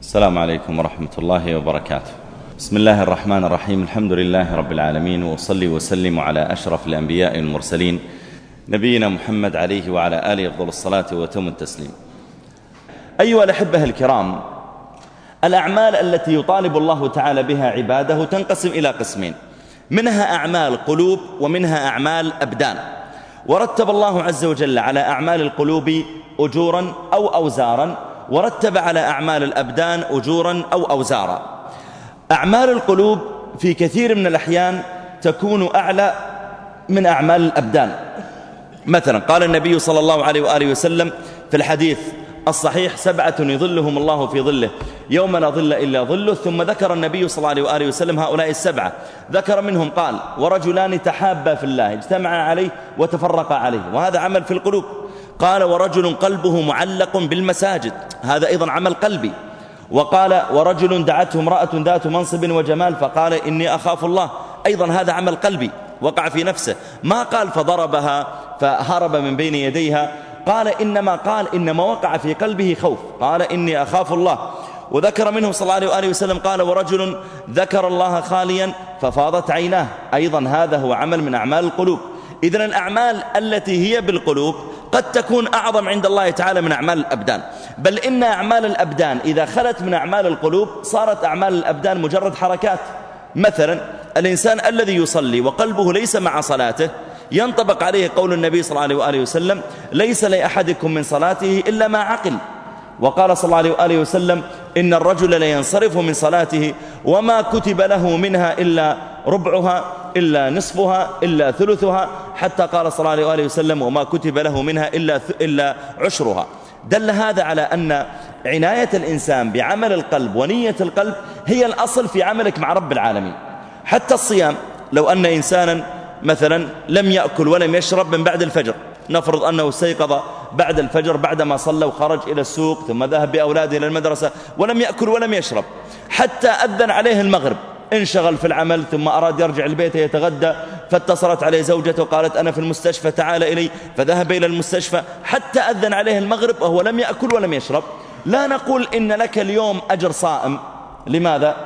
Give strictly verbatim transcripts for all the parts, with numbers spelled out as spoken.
السلام عليكم ورحمة الله وبركاته. بسم الله الرحمن الرحيم. الحمد لله رب العالمين، وأصلي وسلم على أشرف الأنبياء والمرسلين نبينا محمد عليه وعلى آله أفضل الصلاة وتم التسليم. أيها الأحبة الكرام، الأعمال التي يطالب الله تعالى بها عباده تنقسم إلى قسمين، منها أعمال قلوب ومنها أعمال أبدان. ورتب الله عز وجل على أعمال القلوب أجورا أو أوزارا، ورتب على أعمال الأبدان أجورا أو أوزارا. أعمال القلوب في كثير من الأحيان تكون أعلى من أعمال الأبدان. مثلا قال النبي صلى الله عليه وآله وسلم في الحديث الصحيح: سبعة يظلهم الله في ظله يوم لا ظل إلا ظله. ثم ذكر النبي صلى الله عليه وآله وسلم هؤلاء السبعة، ذكر منهم قال: ورجلان تحابا في الله اجتمعا عليه وتفرقا عليه، وهذا عمل في القلوب. قال: ورجل قلبه معلق بالمساجد، هذا أيضا عمل قلبي. وقال: ورجل دعته امرأة ذات منصب وجمال فقال: إني أخاف الله، أيضا هذا عمل قلبي وقع في نفسه. ما قال فضربها فهرب من بين يديها، قال إنما قال إنما وقع في قلبه خوف، قال إني أخاف الله. وذكر منه صلى الله عليه وآله وسلم قال: ورجل ذكر الله خاليا ففاضت عيناه، أيضا هذا هو عمل من أعمال القلوب. إذن الأعمال التي هي بالقلوب قد تكون أعظم عند الله تعالى من أعمال الأبدان، بل إن أعمال الأبدان إذا خلت من أعمال القلوب صارت أعمال الأبدان مجرد حركات. مثلا الإنسان الذي يصلي وقلبه ليس مع صلاته ينطبق عليه قول النبي صلى الله عليه وآله وسلم: ليس لأحدكم من صلاته إلا ما عقل. وقال صلى الله عليه وآله وسلم: إن الرجل لينصرف من صلاته وما كتب له منها إلا ربعها إلا نصفها إلا ثلثها، حتى قال صلى الله عليه وآله وسلم: وما كتب له منها إلا, إلا عشرها. دل هذا على أن عناية الإنسان بعمل القلب ونية القلب هي الأصل في عملك مع رب العالمين. حتى الصيام، لو أن إنسانا مثلا لم يأكل ولم يشرب من بعد الفجر، نفرض أنه استيقظ بعد الفجر بعدما صلى وخرج إلى السوق ثم ذهب بأولاده إلى المدرسة ولم يأكل ولم يشرب حتى أذن عليه المغرب، انشغل في العمل ثم أراد يرجع البيت يتغدى، فاتصلت عليه زوجته قالت: أنا في المستشفى تعال إلي، فذهب إلى المستشفى حتى أذن عليه المغرب وهو لم يأكل ولم يشرب. لا نقول إن لك اليوم أجر صائم. لماذا؟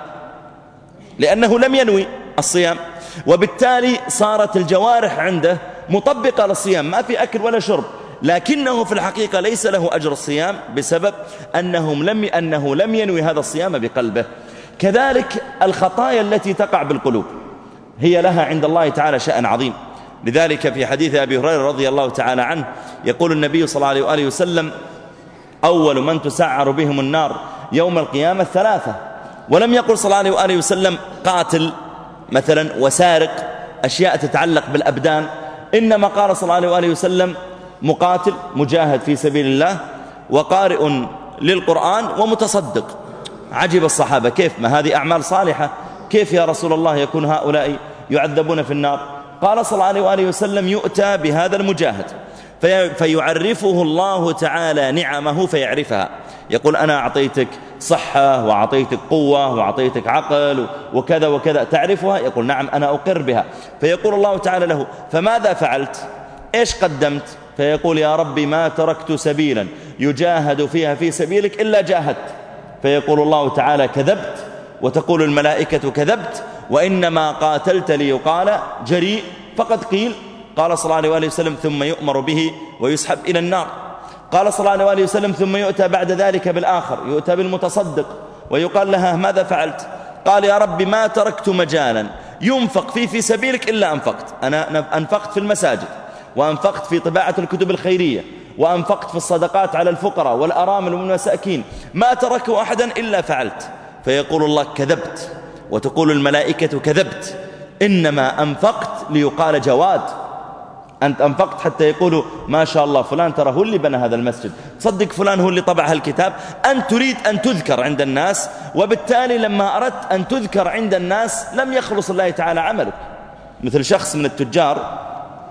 لأنه لم ينوي الصيام، وبالتالي صارت الجوارح عنده مطبقة للصيام، ما في أكل ولا شرب، لكنه في الحقيقة ليس له أجر الصيام بسبب أنهم لم أنه لم ينوي هذا الصيام بقلبه. كذلك الخطايا التي تقع بالقلوب هي لها عند الله تعالى شأن عظيم. لذلك في حديث أبي هريرة رضي الله تعالى عنه يقول النبي صلى الله عليه وآله وسلم: أول من تسعر بهم النار يوم القيامة ثلاثة. ولم يقل صلى الله عليه وآله وسلم قاتل مثلا وسارق، أشياء تتعلق بالأبدان، إنما قال صلى الله عليه وآله وسلم: مقاتل مجاهد في سبيل الله، وقارئ للقرآن، ومتصدق. عجب الصحابة: كيف؟ ما هذه أعمال صالحة، كيف يا رسول الله يكون هؤلاء يعذبون في النار؟ قال صلى الله عليه وآله وسلم: يؤتى بهذا المجاهد في فيعرفه الله تعالى نعمه فيعرفها، يقول: أنا أعطيتك صحة وأعطيتك قوة وأعطيتك عقل وكذا وكذا، تعرفها؟ يقول: نعم أنا أقر بها. فيقول الله تعالى له: فماذا فعلت؟ إيش قدمت؟ فيقول: يا ربي ما تركت سبيلا يجاهد فيها في سبيلك إلا جاهدت. فيقول الله تعالى: كذبت. وتقول الملائكة: كذبت، وإنما قاتلت ليقال جريء، فقد قيل. قال صلى الله عليه وآله وسلم: ثم يؤمر به ويسحب إلى النار. قال صلى الله عليه وآله وسلم: ثم يؤتى بعد ذلك بالآخر، يؤتى بالمتصدق ويقال لها: ماذا فعلت؟ قال: يا رب ما تركت مجالا ينفق فيه في سبيلك إلا أنفقت. أنا أنفقت في المساجد، وأنفقت في طباعة الكتب الخيرية، وأنفقت في الصدقات على الفقراء والأرامل والمساكين، ما تركه أحدا إلا فعلت. فيقول الله: كذبت. وتقول الملائكة: كذبت، إنما أنفقت ليقال جواد. أنت أنفقت حتى يقولوا: ما شاء الله فلان ترى هو اللي بنى هذا المسجد، صدق فلان هو اللي طبع هالكتاب. أنت تريد أن تذكر عند الناس، وبالتالي لما أردت أن تذكر عند الناس لم يخلص الله تعالى عملك. مثل شخص من التجار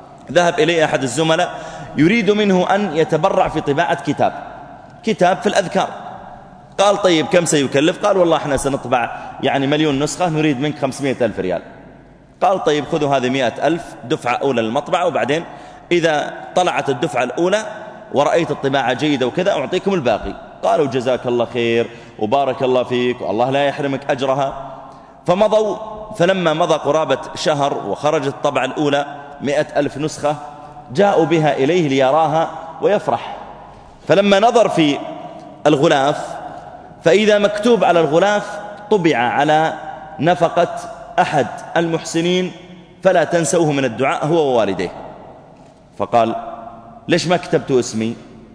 ذهب إليه أحد الزملاء يريد منه أن يتبرع في طباعة كتاب كتاب في الأذكار. قال: طيب كم سيكلف؟ قال: والله احنا سنطبع يعني مليون نسخة، نريد منك خمسمائة ألف ريال. قال: طيب خذوا هذه مئة ألف دفعة أولى للمطبعة، وبعدين إذا طلعت الدفعة الأولى ورأيت الطباعة جيدة وكذا أعطيكم الباقي. قالوا: جزاك الله خير، وبارك الله فيك والله لا يحرمك أجرها. فمضوا، فلما مضى قرابة شهر وخرجت الطبعة الأولى مئة ألف نسخة، جاءوا بها إليه ليراها ويفرح. فلما نظر في الغلاف فإذا مكتوب على الغلاف: طبع على نفقة أحد المحسنين فلا تنسوه من الدعاء هو ووالديه. فقال: ليش ما كتبت اسمي؟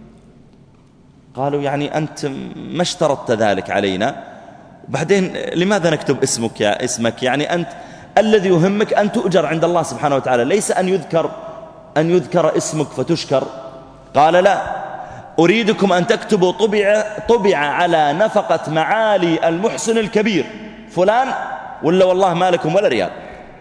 قالوا: يعني أنت ما اشترطت ذلك علينا، وبعدين لماذا نكتب اسمك يا اسمك؟ يعني أنت الذي يهمك أن تؤجر عند الله سبحانه وتعالى، ليس أن يذكر أن يذكر اسمك فتشكر. قال: لا، أريدكم أن تكتبوا طبع, طبع على نفقة معالي المحسن الكبير فلان، ولا والله ما لكم ولا ريال.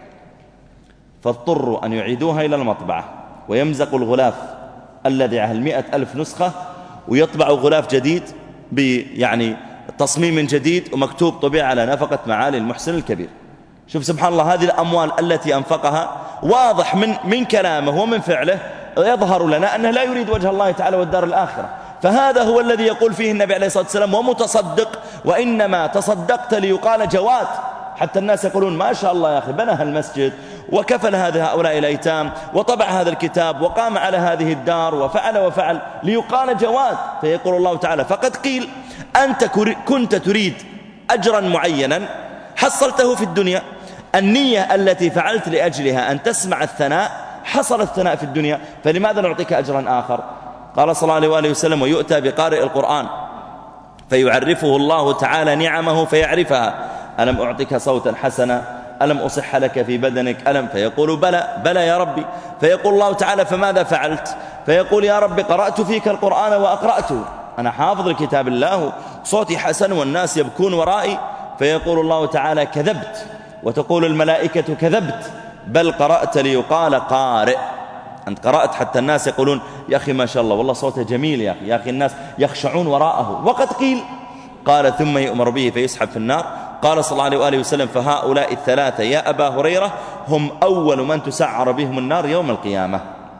فاضطروا أن يعيدوها إلى المطبعة ويمزقوا الغلاف الذي على المئة ألف نسخة ويطبعوا غلاف جديد يعني تصميم جديد ومكتوب طبع على نفقة معالي المحسن الكبير. شوف سبحان الله، هذه الأموال التي أنفقها واضح من من كلامه ومن فعله يظهر لنا أنه لا يريد وجه الله تعالى والدار الآخرة. فهذا هو الذي يقول فيه النبي عليه الصلاة والسلام: ومتصدق، وإنما تصدقت ليقال جواد. حتى الناس يقولون: ما شاء الله يا أخي، بنى هالمسجد وكفل هذا هؤلاء الأيتام وطبع هذا الكتاب وقام على هذه الدار وفعل وفعل ليقال جواد. فيقول الله تعالى: فقد قيل أنت كنت تريد أجرا معينا حصلته في الدنيا. النية التي فعلت لأجلها أن تسمع الثناء حصل الثناء في الدنيا، فلماذا نعطيك أجرا آخر؟ قال صلى الله عليه وآله وسلم: ويؤتى بقارئ القرآن فيعرفه الله تعالى نعمه فيعرفها: ألم أعطيك صوتا حسنا؟ ألم أصح لك في بدنك؟ ألم؟ فيقول: بلى بلى يا ربي. فيقول الله تعالى: فماذا فعلت؟ فيقول: يا رب قرأت فيك القرآن وأقرأته، أنا حافظ لكتاب الله، صوتي حسن والناس يبكون ورائي. فيقول الله تعالى: كذبت. وتقول الملائكة: كذبت، بل قرأت ليقال قارئ، أنت قرأت حتى الناس يقولون: يا أخي ما شاء الله والله صوته جميل يا أخي، يا أخي الناس يخشعون وراءه. وقد قيل. قال: ثم يؤمر به فيسحب في النار. قال صلى الله عليه وآله وسلم: فهؤلاء الثلاثة يا أبا هريرة هم أول من تسعر بهم النار يوم القيامة.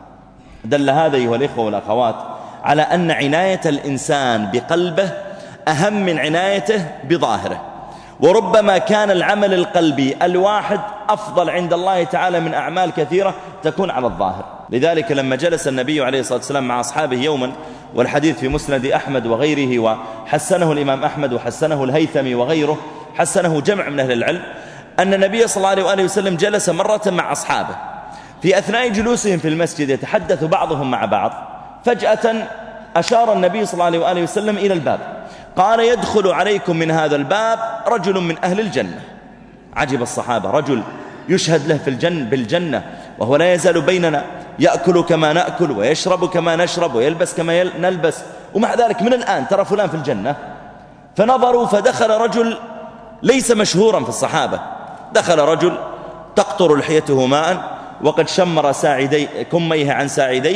دل هذا أيها الإخوة والأخوات على أن عناية الإنسان بقلبه أهم من عنايته بظاهره، وربما كان العمل القلبي الواحد أفضل عند الله تعالى من أعمال كثيرة تكون على الظاهر. لذلك لما جلس النبي عليه الصلاة والسلام مع أصحابه يوما، والحديث في مسند أحمد وغيره، وحسنه الإمام أحمد وحسنه الهيثمي وغيره، حسنه جمع من أهل العلم، أن النبي صلى الله عليه وآله وسلم جلس مرة مع أصحابه، في أثناء جلوسهم في المسجد يتحدث بعضهم مع بعض، فجأة أشار النبي صلى الله عليه وآله وسلم إلى الباب، قال: يدخل عليكم من هذا الباب رجل من أهل الجنة. عجب الصحابة، رجل يشهد له في الجنة بالجنة وهو لا يزال بيننا، يأكل كما نأكل ويشرب كما نشرب ويلبس كما نلبس، ومع ذلك من الآن ترى فلان في الجنة. فنظروا فدخل رجل ليس مشهورا في الصحابة، دخل رجل تقطر لحيته ماء وقد شمر ساعدي كميه عن ساعديه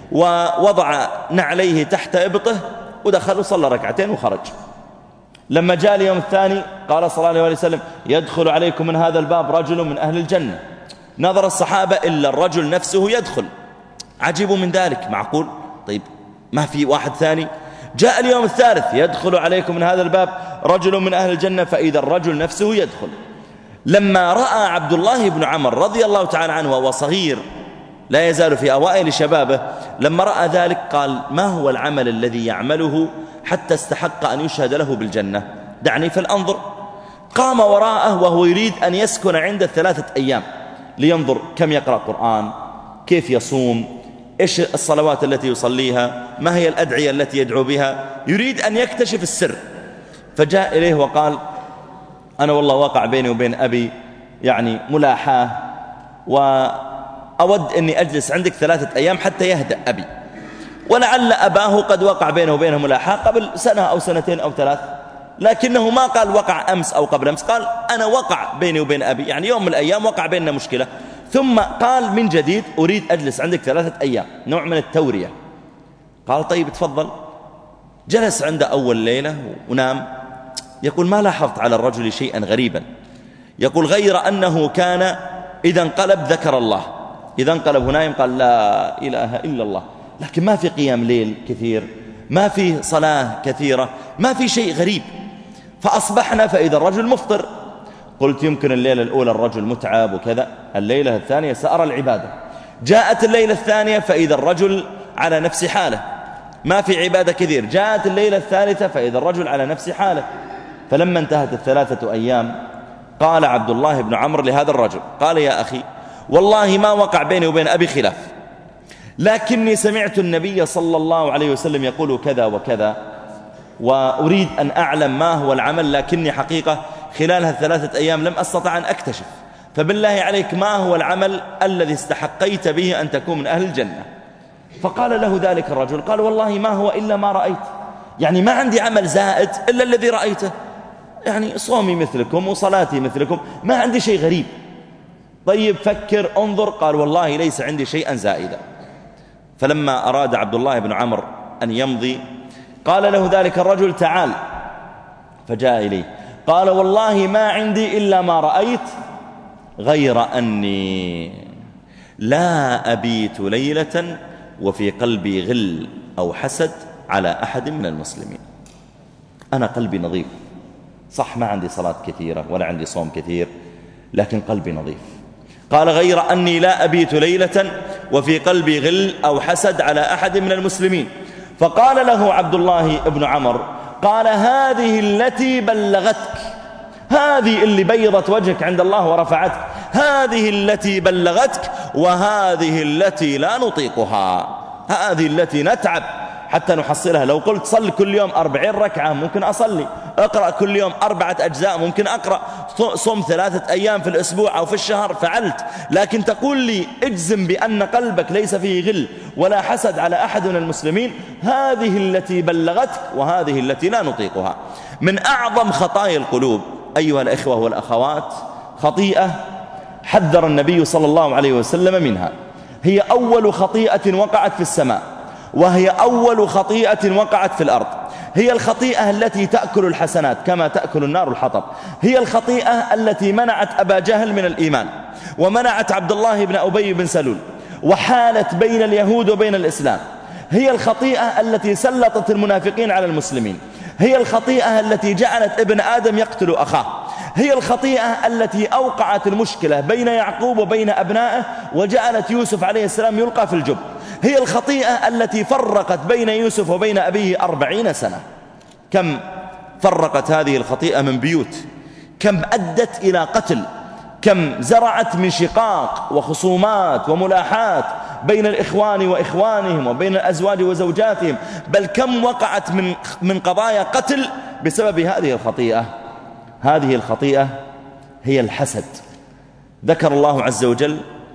ووضع نعليه تحت إبطه، ودخل وصلى ركعتين وخرج. لما جاء اليوم الثاني قال صلى الله عليه وسلم: يدخل عليكم من هذا الباب رجل من أهل الجنة. نظر الصحابة إلا الرجل نفسه يدخل، عجبوا من ذلك، معقول؟ طيب ما في واحد ثاني؟ جاء اليوم الثالث: يدخل عليكم من هذا الباب رجل من أهل الجنة، فإذا الرجل نفسه يدخل. لما رأى عبد الله بن عمر رضي الله تعالى عنه وهو صغير لا يزال في أوائل شبابه، لما رأى ذلك قال: ما هو العمل الذي يعمله حتى استحق أن يشهد له بالجنة؟ دعني فلأنظر. قام وراءه وهو يريد أن يسكن عنده ثلاثة أيام لينظر كم يقرأ قرآن، كيف يصوم، إيش الصلوات التي يصليها، ما هي الأدعية التي يدعو بها، يريد أن يكتشف السر. فجاء إليه وقال: أنا والله وقع بيني وبين أبي يعني ملاحاة، وأود أني أجلس عندك ثلاثة أيام حتى يهدأ أبي، ولعل أباه قد وقع بينه وبينه ملاحاة قبل سنة أو سنتين أو ثلاث، لكنه ما قال وقع أمس أو قبل أمس، قال أنا وقع بيني وبين أبي، يعني يوم من الأيام وقع بيننا مشكلة، ثم قال من جديد أريد أجلس عندك ثلاثة أيام، نوع من التورية. قال: طيب تفضل. جلس عنده أول ليلة ونام. يقول: ما لاحظت على الرجل شيئا غريبا، يقول غير أنه كان إذا انقلب ذكر الله، إذا انقلب ونايم قال لا إله إلا الله، لكن ما في قيام ليل كثير، ما في صلاة كثيرة، ما في شيء غريب. فأصبحنا فإذا الرجل مفطر. قلت يمكن الليلة الأولى الرجل متعب وكذا، الليلة الثانية سأرى العبادة. جاءت الليلة الثانية فإذا الرجل على نفس حاله، ما في عبادة كثير. جاءت الليلة الثالثة فإذا الرجل على نفس حاله. فلما انتهت الثلاثة أيام قال عبد الله بن عمرو لهذا الرجل، قال يا أخي والله ما وقع بيني وبين أبي خلاف، لكني سمعت النبي صلى الله عليه وسلم يقول كذا وكذا، وأريد أن أعلم ما هو العمل، لكني حقيقة خلال هالثلاثة أيام لم أستطع أن أكتشف، فبالله عليك ما هو العمل الذي استحقيت به أن تكون من أهل الجنة؟ فقال له ذلك الرجل، قال والله ما هو إلا ما رأيت، يعني ما عندي عمل زائد إلا الذي رأيته، يعني صومي مثلكم وصلاتي مثلكم، ما عندي شيء غريب. طيب فكر انظر. قال والله ليس عندي شيئا زائدا. فلما أراد عبد الله بن عمرو أن يمضي قال له ذلك الرجل تعال، فجاء إليه قال والله ما عندي إلا ما رأيت، غير أني لا أبيت ليلة وفي قلبي غل أو حسد على أحد من المسلمين. أنا قلبي نظيف، صح ما عندي صلاة كثيرة ولا عندي صوم كثير، لكن قلبي نظيف. قال غير أني لا أبيت ليلة وفي قلبي غل أو حسد على أحد من المسلمين. فقال له عبد الله بن عمرو، قال هذه التي بلغتك، هذه اللي بيضت وجهك عند الله ورفعتك، هذه التي بلغتك، وهذه التي لا نطيقها، هذه التي نتعب حتى نحصلها. لو قلت صل كل يوم أربعين ركعة ممكن أصلي، أقرأ كل يوم أربعة أجزاء ممكن أقرأ، صم ثلاثة أيام في الأسبوع أو في الشهر فعلت، لكن تقول لي اجزم بأن قلبك ليس فيه غل ولا حسد على أحد من المسلمين، هذه التي بلغتك وهذه التي لا نطيقها. من أعظم خطايا القلوب أيها الأخوة والأخوات خطيئة حذر النبي صلى الله عليه وسلم منها، هي أول خطيئة وقعت في السماء، وهي أول خطيئة وقعت في الأرض. هي الخطيئة التي تأكل الحسنات كما تأكل النار الحطب. هي الخطيئة التي منعت أبا جهل من الإيمان، ومنعت عبد الله بن أبي بن سلول، وحالت بين اليهود وبين الإسلام. هي الخطيئة التي سلطت المنافقين على المسلمين. هي الخطيئة التي جعلت ابن آدم يقتل أخاه. هي الخطيئة التي أوقعت المشكلة بين يعقوب وبين أبنائه، وجعلت يوسف عليه السلام يلقى في الجب. هي الخطيئة التي فرقت بين يوسف وبين أبيه أربعين سنة. كم فرقت هذه الخطيئة من بيوت، كم أدت إلى قتل، كم زرعت من شقاق وخصومات وملاحات بين الإخوان وإخوانهم وبين الأزواج وزوجاتهم، بل كم وقعت من من قضايا قتل بسبب هذه الخطيئة. هذه الخطيئة هي الحسد. ذكر الله عز وجل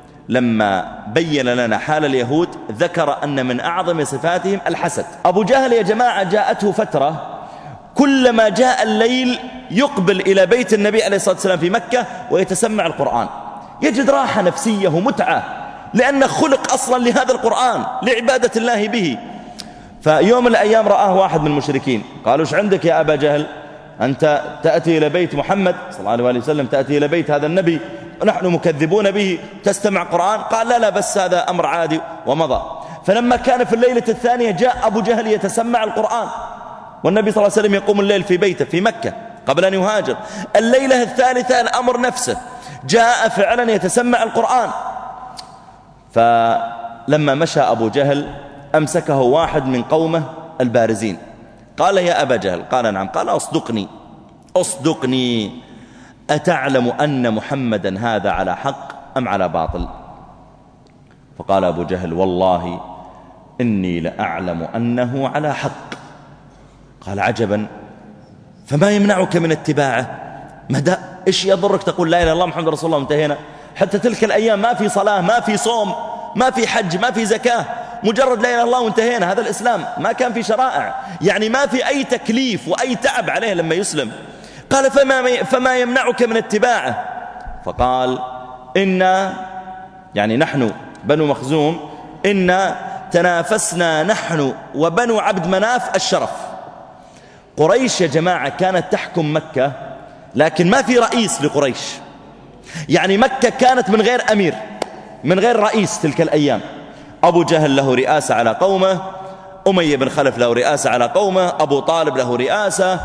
لما بين لنا حال اليهود، ذكر أن من أعظم صفاتهم الحسد. أبو جهل يا جماعة جاءته فترة كلما جاء الليل يقبل إلى بيت النبي عليه الصلاة والسلام في مكة ويتسمع القرآن، يجد راحة نفسية ومتعة، لأنه خلق أصلا لهذا القرآن لعبادة الله به. فيوم من الأيام رآه واحد من المشركين، قالوا ايش عندك يا أبا جهل؟ أنت تأتي إلى بيت محمد صلى الله عليه وسلم، تأتي إلى بيت هذا النبي ونحن مكذبون به، تستمع قرآن؟ قال لا لا بس هذا أمر عادي ومضى. فلما كان في الليلة الثانية جاء أبو جهل يتسمع القرآن، والنبي صلى الله عليه وسلم يقوم الليل في بيته في مكة قبل أن يهاجر. الليلة الثالثة الأمر نفسه، جاء فعلا يتسمع القرآن. فلما مشى أبو جهل أمسكه واحد من قومه البارزين، قال يا أبا جهل، قال نعم، قال أصدقني أصدقني أتعلم أن محمدا هذا على حق أم على باطل؟ فقال أبو جهل والله إني لأعلم أنه على حق. قال عجبا، فما يمنعك من اتباعه؟ مدى إيش يضرك تقول لا إله إلا الله محمد رسول الله وانتهينا؟ حتى تلك الأيام ما في صلاة، ما في صوم، ما في حج، ما في زكاة، مجرد لا إله إلا الله وانتهينا. هذا الإسلام ما كان في شرائع، يعني ما في أي تكليف وأي تعب عليه لما يسلم. قال فما, فما يمنعك من اتباعه؟ فقال إن يعني نحن بنو مخزوم إن تنافسنا نحن وبنو عبد مناف الشرف. قريش يا جماعة كانت تحكم مكة، لكن ما في رئيس لقريش، يعني مكة كانت من غير أمير، من غير رئيس تلك الأيام. أبو جهل له رئاسة على قومه، أمية بن خلف له رئاسة على قومه، أبو طالب له رئاسة،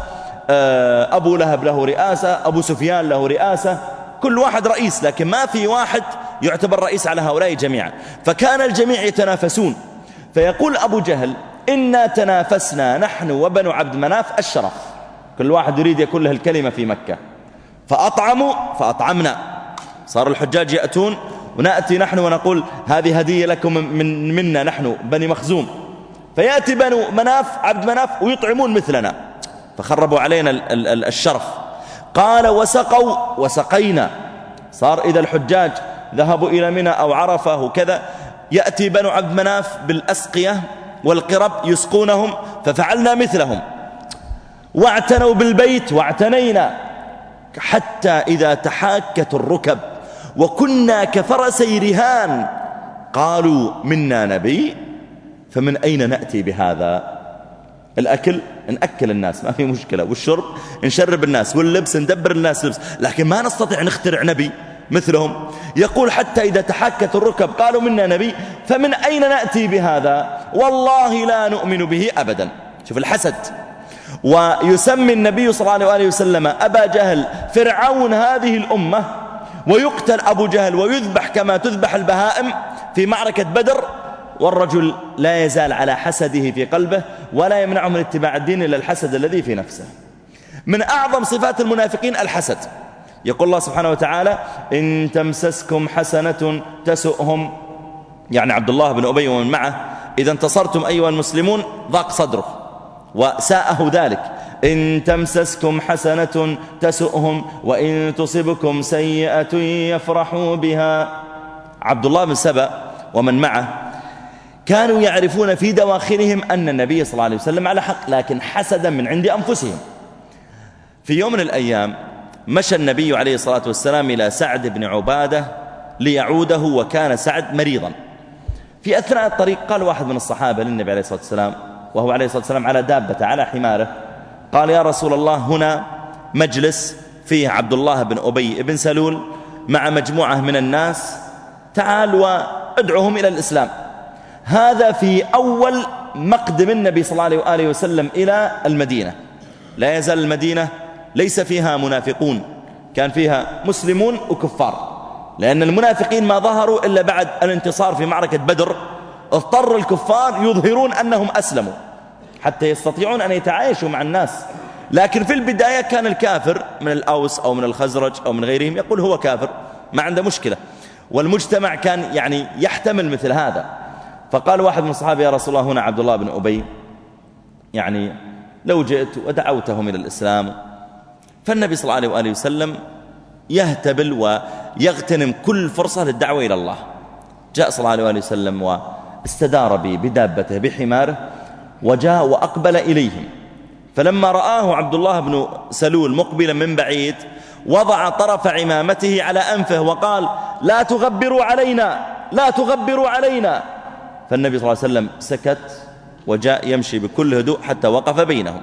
أبو لهب له رئاسة، أبو سفيان له رئاسة، كل واحد رئيس، لكن ما في واحد يعتبر رئيس على هؤلاء جميعا. فكان الجميع يتنافسون، فيقول أبو جهل إنا تنافسنا نحن وبنو عبد مناف الشرف، كل واحد يريد يكون له الكلمة في مكة، فأطعموا فأطعمنا، صار الحجاج يأتون ونأتي نحن ونقول هذه هدية لكم من منا نحن بني مخزوم، فيأتي بنو مناف عبد مناف ويطعمون مثلنا، فخربوا علينا الشرف. قال وسقوا وسقينا، صار إذا الحجاج ذهبوا إلى منى أو عرفة وكذا يأتي بنو عبد مناف بالأسقية والقرب يسقونهم، ففعلنا مثلهم. واعتنوا بالبيت واعتنينا، حتى إذا تحاكت الركب وكنا كفرسي رهان قالوا منا نبي فمن أين نأتي بهذا؟ الأكل نأكل الناس ما في مشكلة، والشرب نشرب الناس، واللبس ندبر الناس لبس، لكن ما نستطيع نخترع نبي مثلهم. يقول حتى إذا تحكت الركب قالوا منا نبي فمن أين نأتي بهذا؟ والله لا نؤمن به أبدا. شوف الحسد. ويسمي النبي صلى الله عليه وسلم أبا جهل فرعون هذه الأمة، ويقتل أبو جهل ويذبح كما تذبح البهائم في معركة بدر، والرجل لا يزال على حسده في قلبه ولا يمنعه من اتباع الدين إلا الحسد الذي في نفسه. من أعظم صفات المنافقين الحسد. يقول الله سبحانه وتعالى إن تمسسكم حسنة تسؤهم، يعني عبد الله بن أبي ومن معه إذا انتصرتم أيها المسلمون ضاق صدره وساءه ذلك. إن تمسسكم حسنة تسؤهم وإن تصبكم سيئة يفرحوا بها. عبد الله بن سبأ ومن معه كانوا يعرفون في دواخلهم أن النبي صلى الله عليه وسلم على حق، لكن حسدا من عند أنفسهم. في يوم من الأيام مشى النبي عليه الصلاة والسلام إلى سعد بن عبادة ليعوده، وكان سعد مريضا. في أثناء الطريق قال واحد من الصحابة للنبي عليه الصلاة والسلام وهو عليه الصلاة والسلام على دابة على حماره، قال يا رسول الله هنا مجلس فيه عبد الله بن أبي بن سلول مع مجموعة من الناس، تعال وادعوهم إلى الإسلام. هذا في أول مقدم النبي صلى الله عليه وسلم إلى المدينة. لا يزال المدينة ليس فيها منافقون، كان فيها مسلمون وكفار، لأن المنافقين ما ظهروا إلا بعد الانتصار في معركة بدر. اضطر الكفار يظهرون أنهم أسلموا حتى يستطيعون أن يتعايشوا مع الناس، لكن في البداية كان الكافر من الأوس أو من الخزرج أو من غيرهم يقول هو كافر ما عنده مشكلة، والمجتمع كان يعني يحتمل مثل هذا. فقال واحد من الصحابة يا رسول الله هنا عبد الله بن أبي، يعني لو جئت ودعوتهم إلى الإسلام. فالنبي صلى الله عليه وآله وسلم يهتبل ويغتنم كل فرصة للدعوة إلى الله. جاء صلى الله عليه وآله وسلم واستدار بدابته بحماره وجاء وأقبل إليهم، فلما رآه عبد الله بن سلول مقبلا من بعيد وضع طرف عمامته على أنفه وقال لا تغبروا علينا لا تغبروا علينا. فالنبي صلى الله عليه وسلم سكت وجاء يمشي بكل هدوء حتى وقف بينهم،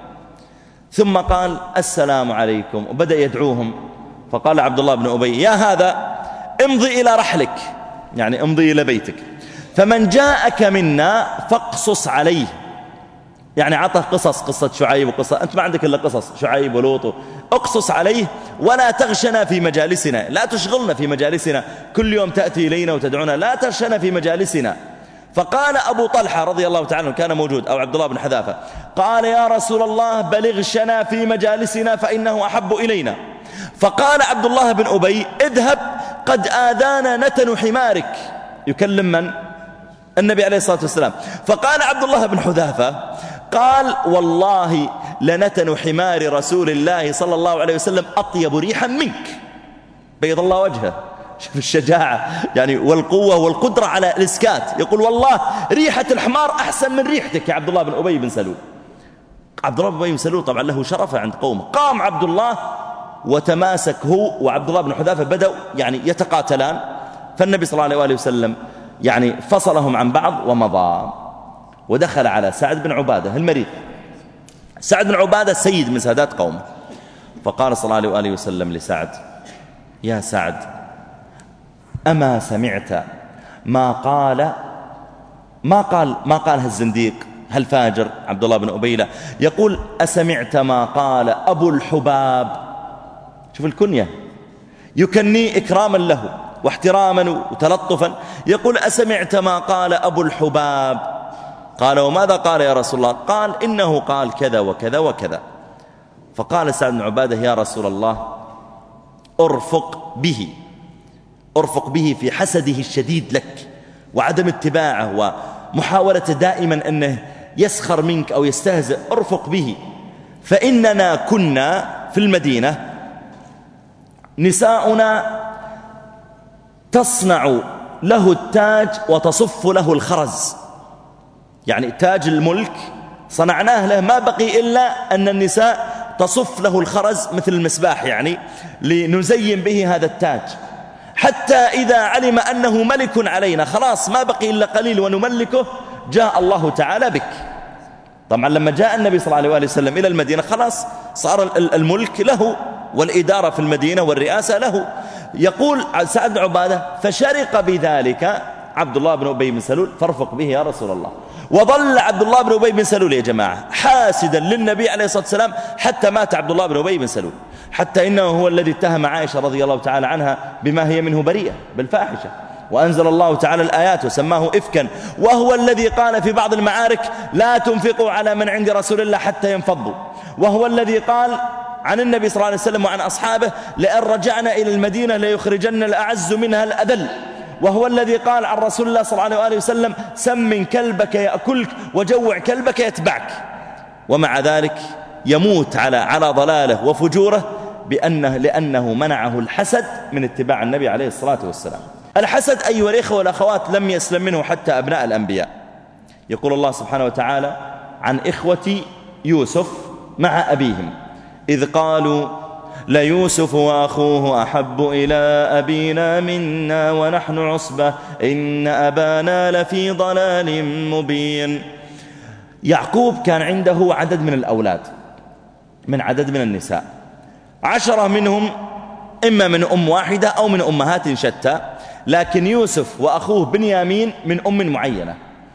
ثم قال السلام عليكم وبدأ يدعوهم. فقال عبد الله بن أبي يا هذا امضي إلى رحلك، يعني امضي إلى بيتك، فمن جاءك منا فاقصص عليه، يعني عطه قصص، قصة شعيب وقصة، أنت ما عندك إلا قصص شعيب ولوط، اقصص عليه ولا تغشنا في مجالسنا، لا تشغلنا في مجالسنا، كل يوم تأتي إلينا وتدعونا، لا تغشنا في مجالسنا. فقال أبو طلحة رضي الله تعالى كان موجود أو عبد الله بن حذافة، قال يا رسول الله بلغشنا في مجالسنا فإنه أحب إلينا. فقال عبد الله بن أبي اذهب قد آذانا نتن حمارك، يكلم من؟ النبي عليه الصلاة والسلام. فقال عبد الله بن حذافة قال والله لنتن حمار رسول الله صلى الله عليه وسلم أطيب ريحا منك، بيض الله وجهه. شوف الشجاعة يعني والقوة والقدرة على الإسكات، يقول والله ريحة الحمار أحسن من ريحتك يا عبد الله بن أبي بن سلول. عبد الله بن أبي بن سلول طبعا له شرفه عند قومه. قام عبد الله وتماسك هو وعبد الله بن حذافة بدأوا يعني يتقاتلان، فالنبي صلى الله عليه وسلم يعني فصلهم عن بعض ومضى، ودخل على سعد بن عبادة المريض. سعد بن عبادة سيد من سادات قومه، فقال صلى الله عليه وسلم لسعد يا سعد أما سمعت ما قال ما قال ما قالها الزنديق هل فاجر عبد الله بن أبي؟ لا. يقول أسمعت ما قال أبو الحباب؟ شوف الكنية، يكني إكراما له واحتراما وتلطفا. يقول أسمعت ما قال أبو الحباب؟ قال وماذا قال يا رسول الله؟ قال إنه قال كذا وكذا وكذا. فقال سعد بن عبادة يا رسول الله أرفق به، أرفق به في حسده الشديد لك وعدم اتباعه ومحاولة دائما أنه يسخر منك أو يستهزئ. أرفق به، فإننا كنا في المدينة نساؤنا تصنع له التاج وتصف له الخرز، يعني تاج الملك صنعناه له، ما بقي إلا أن النساء تصف له الخرز مثل المسباح يعني لنزين به هذا التاج، حتى إذا علم أنه ملك علينا خلاص ما بقي إلا قليل ونملكه، جاء الله تعالى بك. طبعا لما جاء النبي صلى الله عليه وسلم إلى المدينة خلاص صار الملك له والإدارة في المدينة والرئاسة له. يقول سعد بن عبادة فشرق بذلك عبد الله بن أبي بن سلول فارفق به يا رسول الله. وظل عبد الله بن أبي بن سلول يا جماعة حاسدا للنبي عليه الصلاة والسلام حتى مات عبد الله بن أبي بن سلول، حتى إنه هو الذي اتهم عائشة رضي الله تعالى عنها بما هي منه بريئة بالفاحشة، وأنزل الله تعالى الآيات وسماه إفكا، وهو الذي قال في بعض المعارك لا تنفقوا على من عند رسول الله حتى ينفضوا، وهو الذي قال عن النبي صلى الله عليه وسلم وعن أصحابه لئن رجعنا إلى المدينة ليخرجن الأعز منها الأذل، وهو الذي قال عن رسول الله صلى الله عليه وسلم سمن كلبك يأكلك وجوع كلبك يتبعك. ومع ذلك يموت على على ضلاله وفجوره بأنه لأنه منعه الحسد من اتباع النبي عليه الصلاة والسلام. الحسد أيها الإخوة والأخوات لم يسلم منه حتى أبناء الأنبياء. يقول الله سبحانه وتعالى عن إخوة يوسف مع أبيهم إذ قالوا ليوسف وأخوه أحب إلى أبينا منا ونحن عصبة إن أبانا لفي ضلال مبين. يعقوب كان عنده عدد من الأولاد من عدد من النساء، عشرة منهم إما من أم واحدة أو من أمهات شتى، لكن يوسف وأخوه بنيامين من أم معينة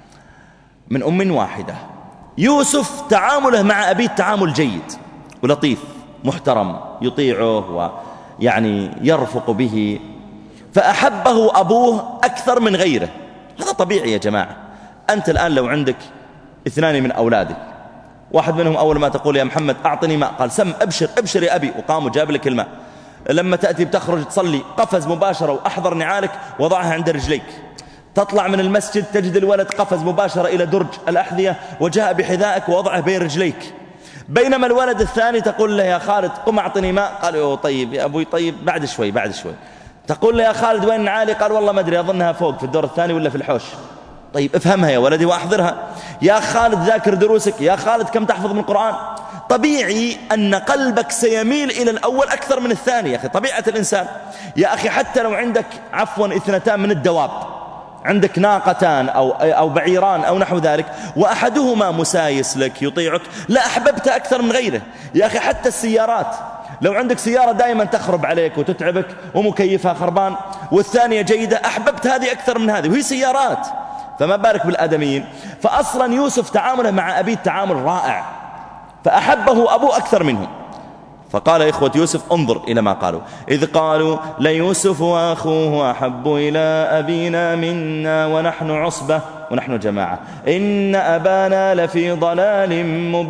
من أم واحدة. يوسف تعامله مع أبيه تعامل جيد ولطيف محترم، يطيعه ويعني يرفق به، فأحبه أبوه أكثر من غيره. هذا طبيعي يا جماعة. أنت الآن لو عندك اثنان من أولادك، واحد منهم أول ما تقول يا محمد أعطني ماء قال سم أبشر أبشر يا أبي، وقام وجاب لك الماء. لما تأتي بتخرج تصلي قفز مباشرة وأحضر نعالك وضعها عند رجليك. تطلع من المسجد تجد الولد قفز مباشرة إلى درج الأحذية وجاء بحذائك ووضعه بين رجليك. بينما الولد الثاني تقول له يا خالد قم أعطني ماء، قال أوه طيب يا أبوي طيب بعد شوي بعد شوي. تقول له يا خالد وين نعالي، قال والله ما أدري أظنها فوق في الدور الثاني ولا في الحوش. طيب افهمها يا ولدي وأحضرها. يا خالد ذاكر دروسك، يا خالد كم تحفظ من القرآن. طبيعي أن قلبك سيميل إلى الأول أكثر من الثاني يا أخي، طبيعة الإنسان. يا أخي حتى لو عندك عفوا اثنتان من الدواب، عندك ناقتان أو, أو بعيران أو نحو ذلك، وأحدهما مسايس لك يطيعك، لا أحببت أكثر من غيره. يا أخي حتى السيارات، لو عندك سيارة دائما تخرب عليك وتتعبك ومكيفها خربان والثانية جيدة، أحببت هذه أكثر من هذه وهي سيارات، فما بالك بالآدميين. فأصلا يوسف تعامله مع أبيه تعامل رائع، فأحبه أبوه أكثر منه. فقال إخوة يوسف انظر إلى ما قالوا إذ قالوا ليوسف وأخوه أحب إلى أبينا منا ونحن عصبة ونحن جماعة إن أبانا لفي ضلال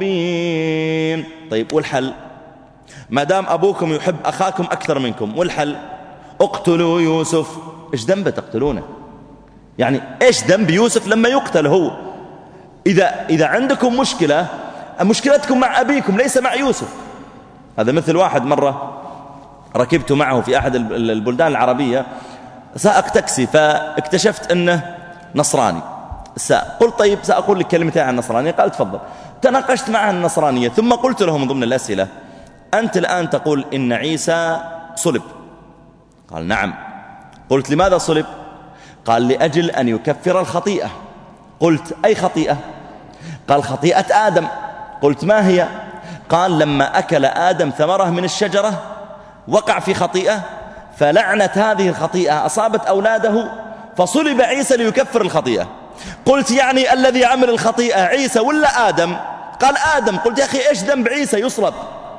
مبين. طيب والحل؟ ما دام أبوكم يحب أخاكم أكثر منكم، والحل؟ اقتلوا يوسف. إيش ذنبه تقتلونه؟ يعني إيش ذنب يوسف لما يقتل هو؟ إذا, إذا عندكم مشكلة، مشكلتكم مع أبيكم ليس مع يوسف. هذا مثل واحد مرة ركبت معه في أحد البلدان العربية، سائق تاكسي، فاكتشفت أنه نصراني السائق. قلت طيب سأقول لك كلمتين عن النصرانية، قال تفضل. تناقشت معه النصرانية، ثم قلت له من ضمن الأسئلة أنت الآن تقول إن عيسى صلب؟ قال نعم. قلت لماذا صلب؟ قال لأجل أن يكفر الخطيئة. قلت أي خطيئة؟ قال خطيئة آدم. قلت ما هي؟ قال لما أكل آدم ثمرة من الشجرة وقع في خطيئة، فلعنت هذه الخطيئة أصابت أولاده، فصلب عيسى ليكفر الخطيئة. قلت يعني الذي عمل الخطيئة عيسى ولا آدم؟ قال آدم. قلت يا أخي إيش ذنب عيسى يصلب؟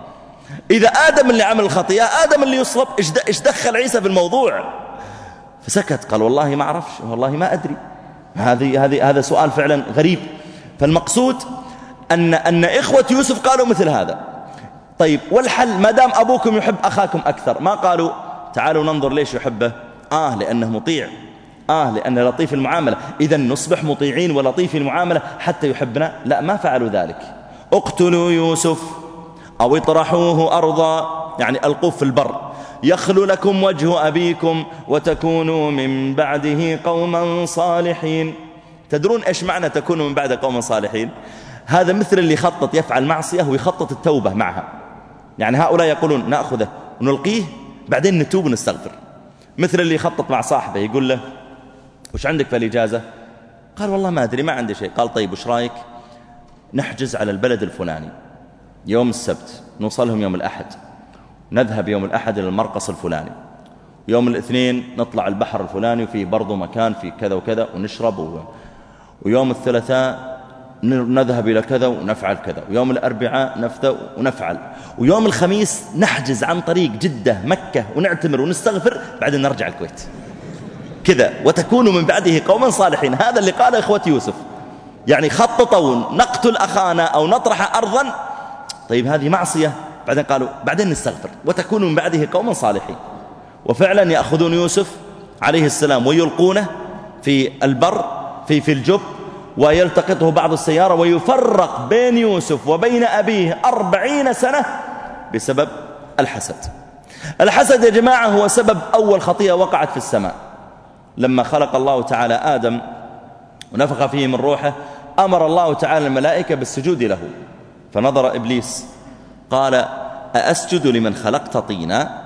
إذا آدم اللي عمل الخطيئة آدم اللي يصلب، إيش دخل عيسى في الموضوع؟ فسكت، قال والله ما أعرفش، والله ما أدري. هذه هذه هذا سؤال فعلا غريب. فالمقصود أن أن إخوة يوسف قالوا مثل هذا. طيب والحل؟ ما دام أبوكم يحب أخاكم أكثر، ما قالوا تعالوا ننظر ليش يحبه؟ آه لأنه مطيع، آه لأنه لطيف المعاملة، إذا نصبح مطيعين ولطيف المعاملة حتى يحبنا. لا، ما فعلوا ذلك. اقتلوا يوسف أو اطرحوه أرضا، يعني ألقوه في البر، يخل لكم وجه أبيكم وتكونوا من بعده قوما صالحين. تدرون إيش معنى تكونوا من بعد قوما صالحين؟ هذا مثل اللي يخطط يفعل معصية ويخطط التوبة معها. يعني هؤلاء يقولون نأخذه ونلقيه بعدين نتوب ونستغفر. مثل اللي يخطط مع صاحبه يقول له وش عندك في الإجازة؟ قال والله ما أدري، ما عندي شيء. قال طيب وش رايك نحجز على البلد الفلاني يوم السبت، نوصلهم يوم الأحد، نذهب يوم الأحد إلى المرقص الفلاني، يوم الاثنين نطلع البحر الفلاني وفيه برضو مكان في كذا وكذا ونشرب و... ويوم الثلاثاء نذهب إلى كذا ونفعل كذا، ويوم الأربعاء نفتى ونفعل، ويوم الخميس نحجز عن طريق جدة مكة ونعتمر ونستغفر، بعدين نرجع الكويت كذا. وتكونوا من بعده قوما صالحين. هذا اللي قال إخوة يوسف، يعني خططوا نقتل أخانا أو نطرح أرضا. طيب هذه معصية، بعدين قالوا بعدين نستغفر وتكونوا من بعده قوما صالحين. وفعلا يأخذون يوسف عليه السلام ويلقونه في البر في في الجب، ويلتقطه بعض السيارة ويفرق بين يوسف وبين أبيه أربعين سنة بسبب الحسد. الحسد يا جماعة هو سبب أول خطيئة وقعت في السماء. لما خلق الله تعالى آدم ونفخ فيه من روحه، أمر الله تعالى الملائكة بالسجود له، فنظر إبليس قال أأسجد لمن خلقت طينا؟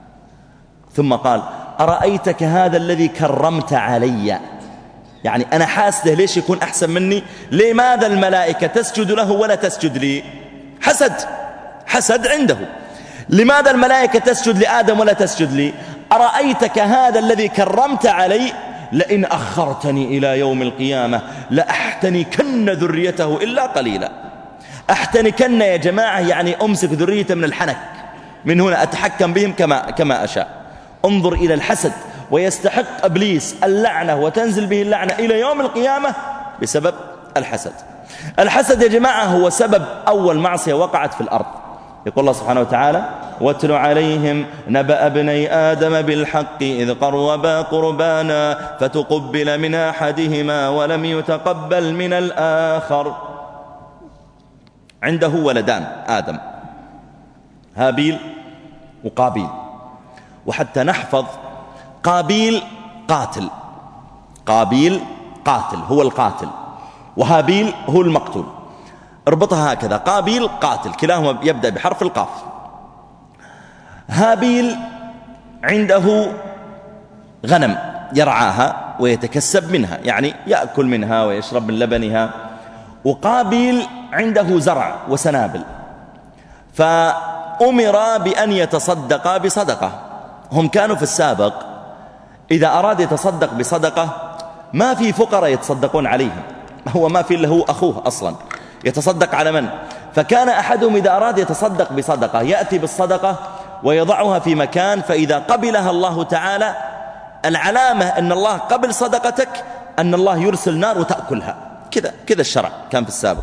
ثم قال أرأيتك هذا الذي كرمت علي؟ يعني أنا حاسده ليش يكون أحسن مني؟ لماذا الملائكة تسجد له ولا تسجد لي؟ حسد، حسد عنده. لماذا الملائكة تسجد لآدم ولا تسجد لي؟ أرأيتك هذا الذي كرمت علي لئن أخرتني إلى يوم القيامة لأحتنكن ذريته إلا قليلا. أحتنكن يا جماعة يعني أمسك ذريته من الحنك، من هنا أتحكم بهم كما, كما أشاء. انظر إلى الحسد، ويستحق إبليس اللعنة وتنزل به اللعنة إلى يوم القيامة بسبب الحسد. الحسد يا جماعة هو سبب أول معصية وقعت في الأرض. يقول الله سبحانه وتعالى واتل عليهم نبأ ابني آدم بالحق إذ قربا قربانا فتقبل من أحدهما ولم يتقبل من الآخر. عنده ولدان آدم، هابيل وقابيل. وحتى نحفظ، قابيل قاتل، قابيل قاتل هو القاتل، وهابيل هو المقتول. اربطها هكذا، قابيل قاتل، كلاهما يبدأ بحرف القاف. هابيل عنده غنم يرعاها ويتكسب منها، يعني يأكل منها ويشرب من لبنها. وقابيل عنده زرع وسنابل، فأمر بأن يتصدق بصدقة. هم كانوا في السابق إذا أراد يتصدق بصدقة ما في فقراء يتصدقون عليهم، هو ما في إلا هو أخوه أصلا، يتصدق على من؟ فكان أحدهم إذا أراد يتصدق بصدقة يأتي بالصدقة ويضعها في مكان، فإذا قبلها الله تعالى العلامة أن الله قبل صدقتك أن الله يرسل نار وتأكلها. كذا كذا الشرع كان في السابق.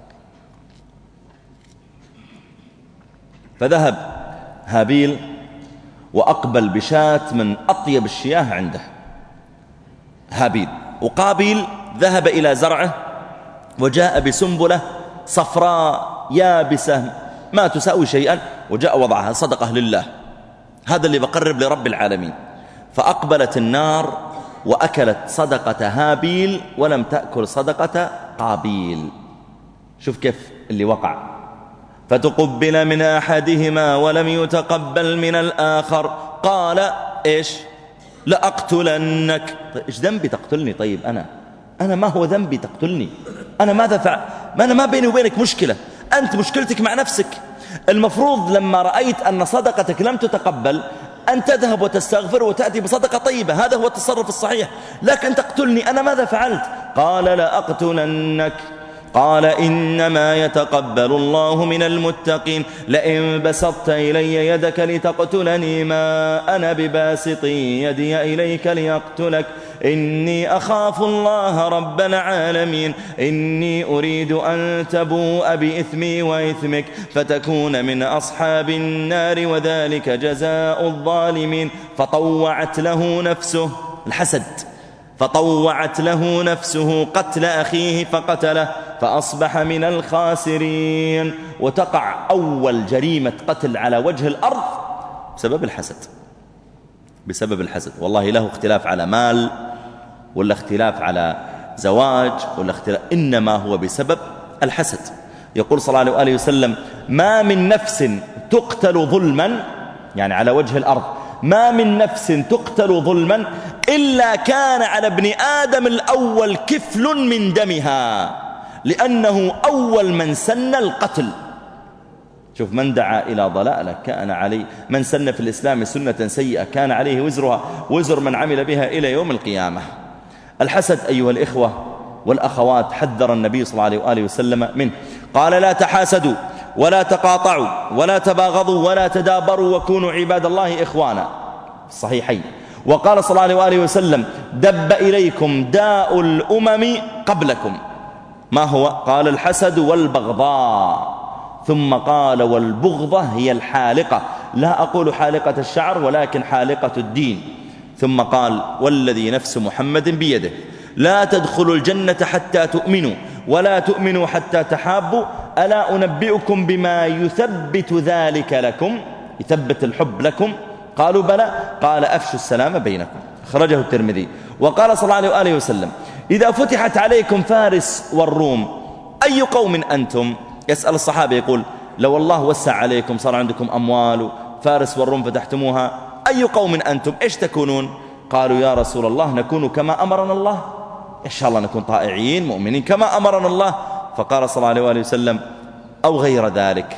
فذهب هابيل وأقبل بشاة من أطيب الشياه عنده هابيل، وقابيل ذهب إلى زرعه وجاء بسنبلة صفراء يابسة ما تساوي شيئا، وجاء وضعها صدقة لله، هذا اللي بقرب لرب العالمين. فأقبلت النار وأكلت صدقة هابيل ولم تأكل صدقة قابيل. شوف كيف اللي وقع. فتقبل من أحدهما ولم يتقبل من الآخر قال إيش؟ لأقتلنك. طيب إيش ذنبي تقتلني؟ طيب أنا أنا ما هو ذنبي تقتلني؟ أنا ماذا فعل؟ ما أنا ما بيني وبينك مشكلة، أنت مشكلتك مع نفسك. المفروض لما رأيت أن صدقتك لم تتقبل أن تذهب وتستغفر وتأتي بصدقة طيبة، هذا هو التصرف الصحيح. لكن تقتلني، أنا ماذا فعلت؟ قال لا أقتلنك. قال إنما يتقبل الله من المتقين. لئن بسطت إلي يدك لتقتلني ما أنا بباسط يدي إليك ليقتلك إني أخاف الله رب العالمين. إني أريد أن تبوء بإثمي وإثمك فتكون من أصحاب النار وذلك جزاء الظالمين. فطوعت له نفسه الحسد، فطوعت له نفسه قتل أخيه فقتله فأصبح من الخاسرين. وتقع أول جريمة قتل على وجه الأرض بسبب الحسد، بسبب الحسد. والله له اختلاف على مال ولا اختلاف على زواج ولا اختلاف، إنما هو بسبب الحسد. يقول صلى الله عليه وسلم ما من نفس تقتل ظلما، يعني على وجه الأرض ما من نفس تقتل ظلما إلا كان على ابن آدم الأول كفل من دمها، لأنه أول من سن القتل. شوف، من دعا إلى ضلالة كان عليه، من سن في الإسلام سنة سيئة كان عليه وزرها وزر من عمل بها إلى يوم القيامة. الحسد أيها الإخوة والأخوات حذر النبي صلى الله عليه وسلم منه. قال لا تحاسدوا ولا تقاطعوا ولا تباغضوا ولا تدابروا وكونوا عباد الله إخوانا، الصحيحين. وقال صلى الله عليه وسلم دب إليكم داء الأمم قبلكم. ما هو؟ قال الحسد والبغضاء، ثم قال والبغضة هي الحالقة، لا أقول حالقة الشعر ولكن حالقة الدين. ثم قال والذي نفس محمد بيده لا تدخلوا الجنة حتى تؤمنوا ولا تؤمنوا حتى تحابوا ألا أنبئكم بما يثبت ذلك لكم، يثبت الحب لكم؟ قالوا بلى. قال أفشوا السلام بينكم، خرجه الترمذي. وقال صلى الله عليه وسلم إذا فتحت عليكم فارس والروم أي قوم أنتم؟ يسأل الصحابة يقول لو الله وسع عليكم صار عندكم أموال فارس والروم فتحتموها أي قوم أنتم؟ إيش تكونون؟ قالوا يا رسول الله نكون كما أمرنا الله، إن شاء الله نكون طائعين مؤمنين كما أمرنا الله. فقال صلى الله عليه وسلم أو غير ذلك،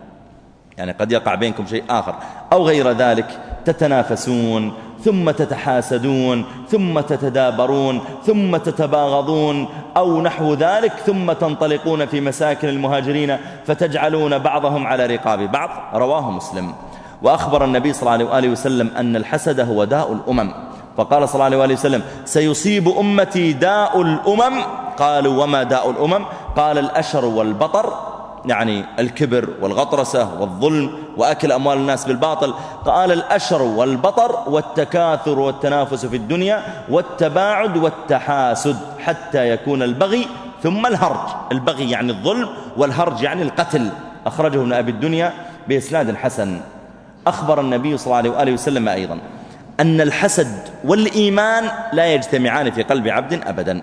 يعني قد يقع بينكم شيء آخر، أو غير ذلك تتنافسون ثم تتحاسدون ثم تتدابرون ثم تتباغضون أو نحو ذلك، ثم تنطلقون في مساكن المهاجرين فتجعلون بعضهم على رقاب بعض. رواه مسلم. وأخبر النبي صلى الله عليه وسلم أن الحسد هو داء الأمم، فقال صلى الله عليه وسلم سيصيب أمتي داء الأمم. قالوا وما داء الأمم؟ قال الأشر والبطر، يعني الكبر والغطرسة والظلم وأكل أموال الناس بالباطل. قال الأشر والبطر والتكاثر والتنافس في الدنيا والتباعد والتحاسد حتى يكون البغي ثم الهرج. البغي يعني الظلم والهرج يعني القتل. أخرجه ابن أبي الدنيا بإسناد حسن. أخبر النبي صلى الله عليه وسلم أيضا أن الحسد والإيمان لا يجتمعان في قلب عبد أبدا.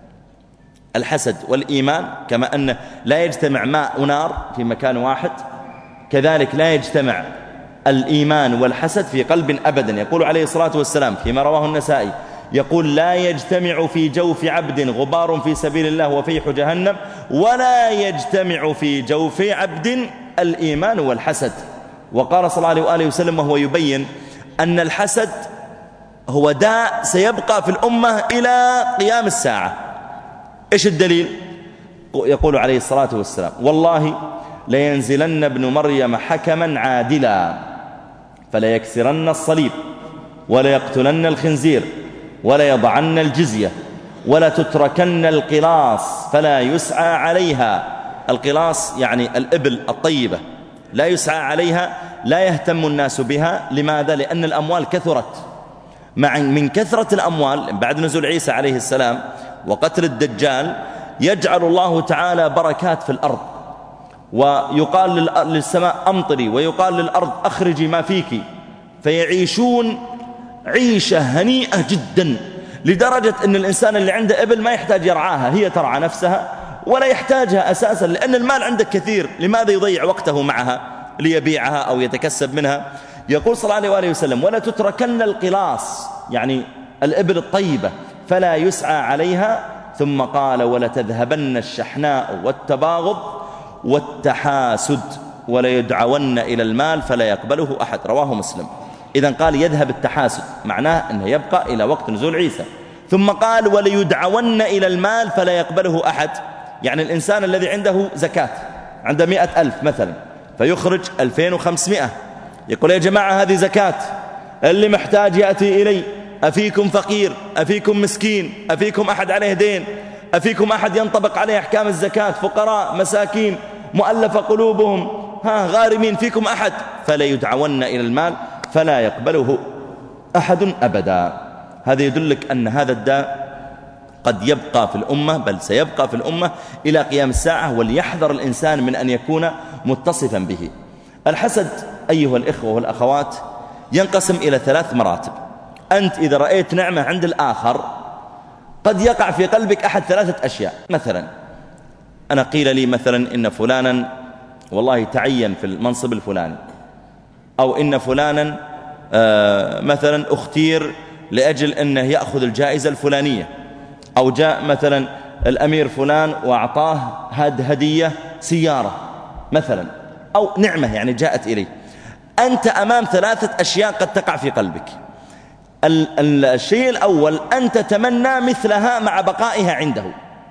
الحسد والإيمان كما أن لا يجتمع ماء ونار في مكان واحد، كذلك لا يجتمع الإيمان والحسد في قلب أبدا. يقول عليه الصلاة والسلام فيما رواه النسائي يقول لا يجتمع في جوف عبد غبار في سبيل الله وفيح جهنم ولا يجتمع في جوف عبد الإيمان والحسد. وقال صلى الله عليه وسلم وهو يبين أن الحسد هو داء سيبقى في الأمة إلى قيام الساعة. إيش الدليل؟ يقول عليه الصلاة والسلام والله لينزلن ابن مريم حكما عادلا فلا يكسرن الصليب ولا يقتلن الخنزير ولا يضعن الجزية ولا تتركن القلاص فلا يسعى عليها. القلاص يعني الإبل الطيبة، لا يسعى عليها، لا يهتم الناس بها. لماذا؟ لأن الأموال كثرت. مع من كثرة الأموال بعد نزول عيسى عليه السلام وقتل الدجال يجعل الله تعالى بركات في الأرض، ويقال للسماء أمطري ويقال للأرض أخرجي ما فيك، فيعيشون عيشة هنيئة جدا، لدرجة أن الإنسان اللي عنده إبل ما يحتاج يرعاها، هي ترعى نفسها ولا يحتاجها أساسا، لأن المال عنده كثير. لماذا يضيع وقته معها ليبيعها أو يتكسب منها؟ يقول صلى الله عليه وسلم ولا تتركن القلاص يعني الإبل الطيبة فلا يسعى عليها. ثم قال ولا تذهبن الشحناء والتباغض والتحاسد ولا يدعون إلى المال فلا يقبله أحد. رواه مسلم. إذن قال يذهب التحاسد، معناه أنه يبقى إلى وقت نزول عيسى. ثم قال وليدعون إلى المال فلا يقبله أحد، يعني الإنسان الذي عنده زكاة عنده مئة ألف مثلا فيخرج ألفين وخمسمائة، يقول يا جماعة هذه زكاة، اللي محتاج يأتي إلي، أفيكم فقير، أفيكم مسكين، أفيكم أحد عليه دين، أفيكم أحد ينطبق عليه أحكام الزكاة، فقراء مساكين مؤلف قلوبهم، ها غارمين، فيكم أحد؟ فلا يدعون إلى المال فلا يقبله أحد أبدا. هذا يدلك أن هذا الداء قد يبقى في الأمة، بل سيبقى في الأمة إلى قيام الساعة، وليحذر الإنسان من أن يكون متصفا به. الحسد أيها الإخوة والأخوات ينقسم إلى ثلاث مراتب. أنت إذا رأيت نعمة عند الآخر قد يقع في قلبك أحد ثلاثة أشياء. مثلا أنا قيل لي مثلا إن فلانا والله تعين في المنصب الفلاني، أو إن فلانا آه مثلا اختير لأجل أنه يأخذ الجائزة الفلانية، أو جاء مثلا الأمير فلان وأعطاه هاد هدية سيارة مثلا، أو نعمة يعني جاءت إليه. أنت أمام ثلاثة أشياء قد تقع في قلبك. الشيء الأول أن تتمنى مثلها مع بقائها عنده،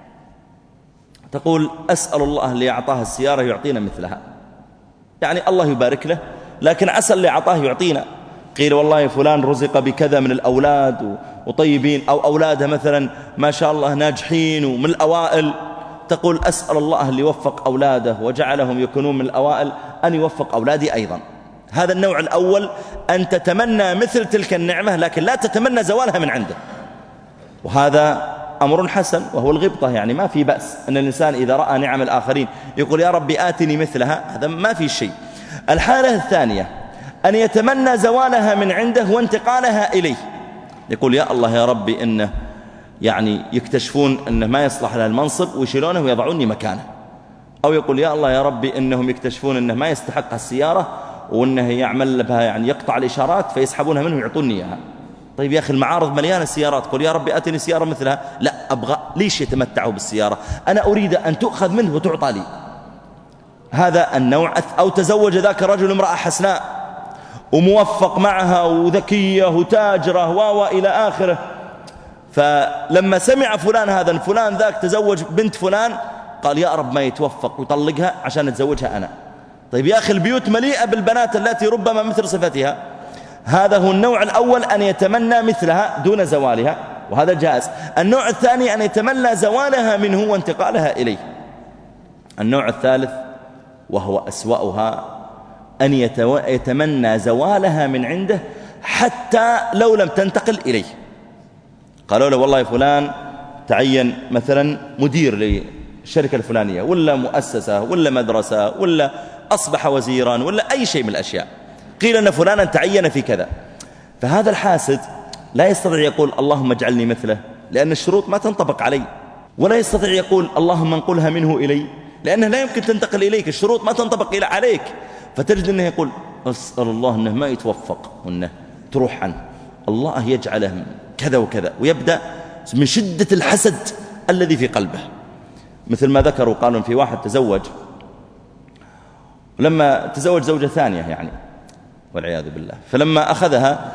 تقول أسأل الله اللي أعطاه السيارة يعطينا مثلها، يعني الله يبارك له، لكن عسى اللي أعطاه يعطينا. قيل والله فلان رزق بكذا من الأولاد وطيبين، أو أولاده مثلا ما شاء الله ناجحين ومن الأوائل، تقول أسأل الله اللي وفق أولاده وجعلهم يكونون من الأوائل أن يوفق أولادي أيضا. هذا النوع الأول، أن تتمنى مثل تلك النعمة لكن لا تتمنى زوالها من عنده، وهذا أمر حسن وهو الغبطة، يعني ما في بأس أن الإنسان إذا رأى نعم الآخرين يقول يا ربي آتني مثلها، هذا ما في شيء. الحالة الثانية أن يتمنى زوالها من عنده وانتقالها إليه، يقول يا الله يا ربي إنه يعني يكتشفون أنه ما يصلح له المنصب ويشيلونه ويضعوني مكانه، أو يقول يا الله يا ربي إنهم يكتشفون أنه ما يستحق السيارة وأنه يعمل بها يعني يقطع الإشارات فيسحبونها منه ويعطوني إياها. طيب يا أخي المعارض مليانة سيارات، قل يا ربي أتني سيارة مثلها. لا أبغى، ليش يتمتعوا بالسيارة؟ أنا أريد أن تؤخذ منه وتعطى لي. هذا النوع. أو تزوج ذاك الرجل امرأة حسناء وموفق معها وذكية وتاجرة وإلى آخره، فلما سمع فلان هذا فلان ذاك تزوج بنت فلان قال يا رب ما يتوفق ويطلقها عشان أتزوجها أنا. طيب يا أخي البيوت مليئة بالبنات التي ربما مثل صفتها. هذا هو النوع الأول، أن يتمنى مثلها دون زوالها، وهذا جائز. النوع الثاني أن يتمنى زوالها منه وانتقالها إليه. النوع الثالث وهو أسوأها أن يتمنى زوالها من عنده حتى لو لم تنتقل إليه. قالوا له والله فلان تعين مثلا مدير للشركة الفلانية ولا مؤسسة ولا مدرسة ولا أصبح وزيرا ولا أي شيء من الأشياء، قيل أن فلانا تعين في كذا، فهذا الحاسد لا يستطيع يقول اللهم اجعلني مثله لأن الشروط ما تنطبق علي، ولا يستطيع يقول اللهم انقلها منه إلي لأنه لا يمكن تنتقل إليك، الشروط ما تنطبق إلى عليك. فتجد أنه يقول أسأل الله أنه ما يتوفق وأنه تروح عنه، الله يجعله كذا وكذا، ويبدأ من شدة الحسد الذي في قلبه. مثل ما ذكروا قالوا في واحد تزوج، ولما تزوج زوجة ثانية يعني والعياذ بالله، فلما أخذها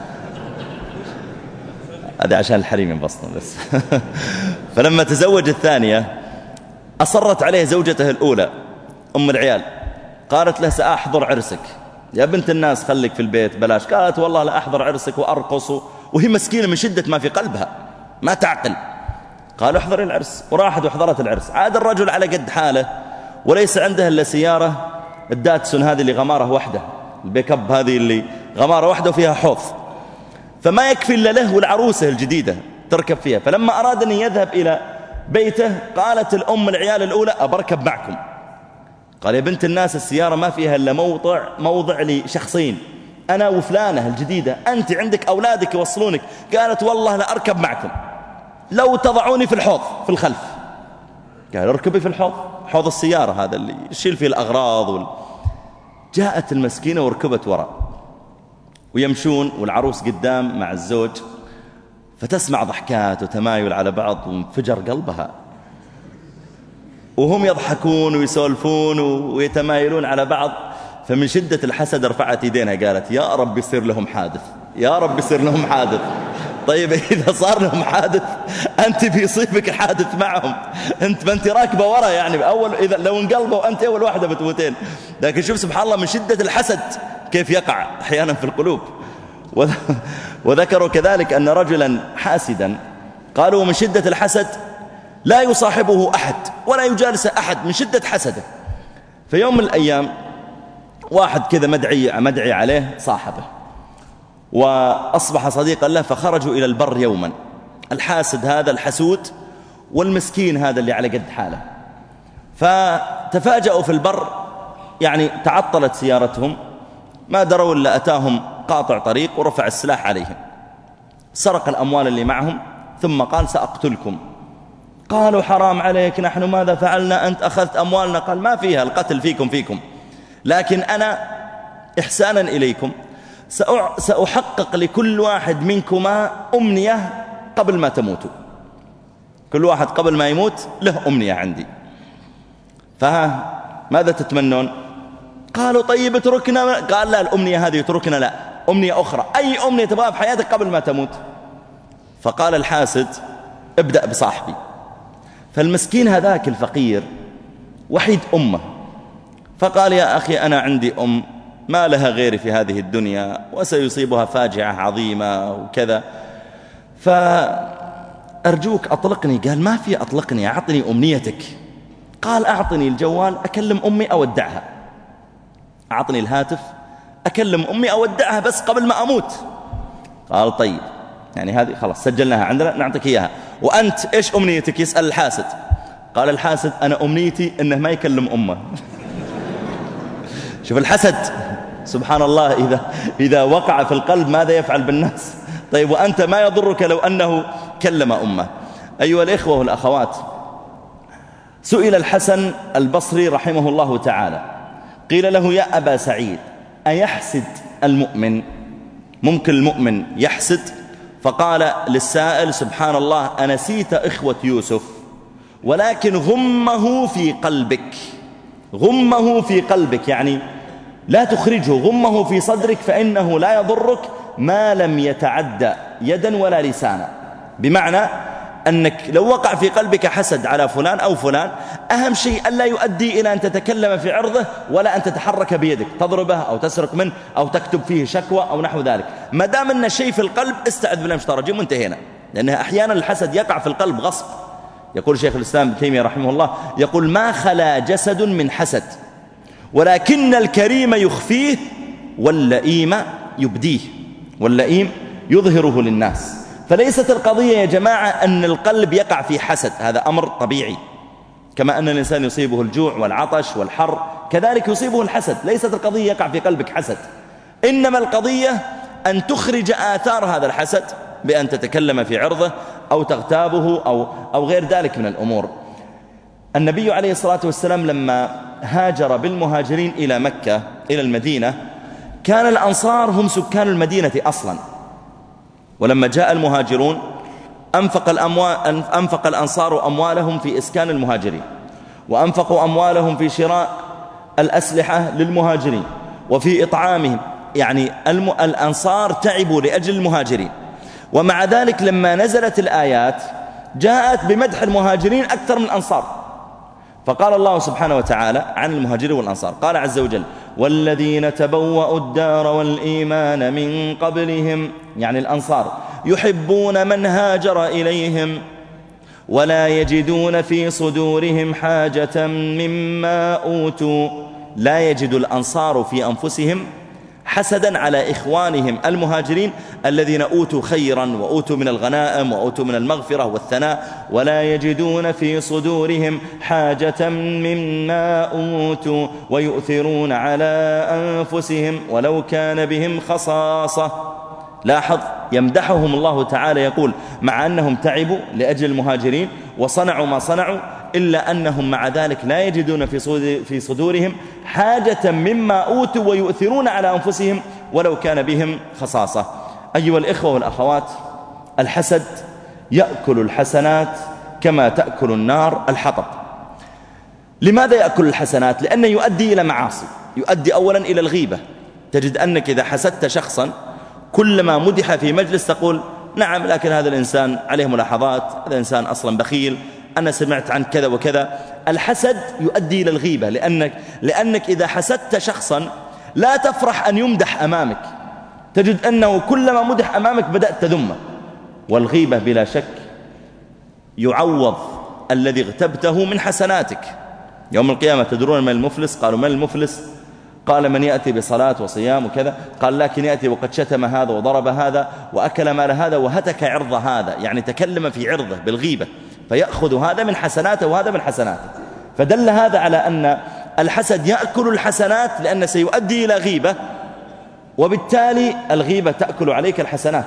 هذا عشان الحريم ينبسطون بس فلما تزوج الثانية أصرت عليه زوجته الأولى أم العيال، قالت له سأحضر عرسك يا بنت الناس، خليك في البيت بلاش. قالت والله لا أحضر عرسك وأرقص، وهي مسكينة من شدة ما في قلبها ما تعقل. قالوا احضر العرس، وراحت وحضرت العرس. عاد الرجل على قد حاله وليس عنده إلا سيارة الداتسون هذه اللي غمارة واحدة، البيك اب هذه اللي غمارة واحدة وفيها حوض، فما يكفي إلا له والعروسة الجديدة تركب فيها. فلما أراد أن يذهب إلى بيته قالت الأم العيال الأولى أبركب معكم. قال يا بنت الناس السيارة ما فيها إلا موضع موضع لشخصين، أنا وفلانة الجديدة، أنت عندك أولادك يوصلونك. قالت والله لا أركب معكم لو تضعوني في الحوض في الخلف. قال اركبي في الحوض، حوض السيارة هذا اللي يشيل فيه الأغراض وال... جاءت المسكينة وركبت وراء ويمشون والعروس قدام مع الزوج، فتسمع ضحكات وتمايل على بعض وانفجر قلبها، وهم يضحكون ويسولفون ويتمايلون على بعض. فمن شدة الحسد رفعت يدينها قالت يا رب يصير لهم حادث، يا رب يصير لهم حادث. طيب إذا صار لهم حادث أنت بيصيبك الحادث معهم، أنت ما أنت راكبة ورا يعني أول، إذا لو انقلبوا أنت أول واحدة بتموتين. لكن شوف سبحان الله من شدة الحسد كيف يقع أحيانا في القلوب. وذكروا كذلك أن رجلا حاسدا قالوا من شدة الحسد لا يصاحبه أحد ولا يجالس أحد من شدة حسده. في يوم من الأيام واحد كذا مدعي, مدعي عليه صاحبه وأصبح صديقا له، فخرجوا إلى البر يوما، الحاسد هذا الحسود والمسكين هذا اللي على قد حاله. فتفاجأوا في البر، يعني تعطلت سيارتهم، ما دروا إلا أتاهم قاطع طريق ورفع السلاح عليهم، سرق الأموال اللي معهم ثم قال سأقتلكم. قالوا حرام عليك، نحن ماذا فعلنا؟ أنت أخذت أموالنا. قال ما فيها، القتل فيكم فيكم، لكن أنا إحسانا إليكم سأحقق لكل واحد منكما أمنية قبل ما تموتوا. كل واحد قبل ما يموت له أمنية عندي، فها ماذا تتمنون؟ قالوا طيب اتركنا. قال لا، الأمنية هذه اتركنا، لا، أمنية أخرى، أي أمنية تبغاها في حياتك قبل ما تموت. فقال الحاسد ابدأ بصاحبي. فالمسكين هذاك الفقير وحيد أمه، فقال يا أخي أنا عندي أم ما لها غيري في هذه الدنيا وسيصيبها فاجعة عظيمة وكذا، فأرجوك أطلقني. قال ما في أطلقني، أعطني أمنيتك. قال أعطني الجوال أكلم أمي أودعها، أعطني الهاتف أكلم أمي أودعها بس قبل ما أموت. قال طيب، يعني هذه خلاص سجلناها عندنا، نعطيك إياها. وأنت إيش أمنيتك؟ يسأل الحاسد. قال الحاسد أنا أمنيتي إنه ما يكلم أمه. شوف الحسد سبحان الله، إذا, إذا وقع في القلب ماذا يفعل بالناس؟ طيب وأنت ما يضرك لو أنه كلم أمه؟ أيها الإخوة والأخوات، سئل الحسن البصري رحمه الله تعالى، قيل له يا أبا سعيد أيحسد المؤمن؟ ممكن المؤمن يحسد؟ فقال للسائل سبحان الله أنسيت إخوة يوسف، ولكن غمه في قلبك، غمه في قلبك يعني لا تخرجه، غمه في صدرك فإنه لا يضرك ما لم يتعدى يدا ولا لسانا. بمعنى أنك لو وقع في قلبك حسد على فلان أو فلان، أهم شيء ألا يؤدي إلى أن تتكلم في عرضه ولا أن تتحرك بيدك تضربه أو تسرق منه أو تكتب فيه شكوى أو نحو ذلك. ما دام أن الشيء في القلب استعذ بالله من الشيطان الرجيم وانتهينا، لأنها أحيانا الحسد يقع في القلب غصب. يقول شيخ الإسلام ابن تيمية رحمه الله، يقول ما خلا جسد من حسد، ولكن الكريم يخفيه واللئيم يبديه، واللئيم يظهره للناس. فليست القضية يا جماعة أن القلب يقع في حسد، هذا أمر طبيعي، كما أن الإنسان يصيبه الجوع والعطش والحر كذلك يصيبه الحسد. ليست القضية يقع في قلبك حسد، إنما القضية أن تخرج آثار هذا الحسد بأن تتكلم في عرضه أو تغتابه أو, أو غير ذلك من الأمور. النبي عليه الصلاة والسلام لما هاجر بالمهاجرين إلى مكة إلى المدينة، كان الأنصار هم سكان المدينة أصلا، ولما جاء المهاجرون أنفق, الأموال أنفق الأنصار أموالهم في إسكان المهاجرين، وأنفقوا أموالهم في شراء الأسلحة للمهاجرين وفي إطعامهم، يعني الأنصار تعبوا لأجل المهاجرين. ومع ذلك لما نزلت الآيات جاءت بمدح المهاجرين أكثر من الأنصار، فقال الله سبحانه وتعالى عن المهاجرين والأنصار، قال عز وجل والذين تبوأوا الدار والإيمان من قبلهم، يعني الأنصار، يحبون من هاجر إليهم ولا يجدون في صدورهم حاجة مما أوتوا. لا يجد الأنصار في أنفسهم حسدا على إخوانهم المهاجرين الذين أوتوا خيرا وأوتوا من الغنائم وأوتوا من المغفرة والثناء، ولا يجدون في صدورهم حاجة مما أوتوا ويؤثرون على أنفسهم ولو كان بهم خصاصة. لاحظ يمدحهم الله تعالى، يقول مع أنهم تعبوا لأجل المهاجرين وصنعوا ما صنعوا، إلا أنهم مع ذلك لا يجدون في صدورهم حاجة مما أوتوا ويؤثرون على أنفسهم ولو كان بهم خصاصة. أيها الإخوة والأخوات، الحسد يأكل الحسنات كما تأكل النار الحطب. لماذا يأكل الحسنات؟ لأنه يؤدي إلى معاصي. يؤدي أولا إلى الغيبة. تجد أنك إذا حسدت شخصا كلما مدح في مجلس تقول نعم لكن هذا الإنسان عليه ملاحظات، هذا الإنسان أصلا بخيل، أنا سمعت عن كذا وكذا. الحسد يؤدي إلى الغيبة، لأنك, لأنك إذا حسدت شخصا لا تفرح أن يمدح أمامك، تجد أنه كلما مدح أمامك بدأت تذمه. والغيبة بلا شك يعوض الذي اغتبته من حسناتك يوم القيامة. تدرون من المفلس؟ قالوا من المفلس؟ قال من يأتي بصلاة وصيام وكذا، قال لكن يأتي وقد شتم هذا وضرب هذا وأكل مال هذا وهتك عرض هذا، يعني تكلم في عرضه بالغيبة، فيأخذ هذا من حسناته وهذا من حسناته. فدل هذا على أن الحسد يأكل الحسنات، لأنه سيؤدي إلى غيبة، وبالتالي الغيبة تأكل عليك الحسنات.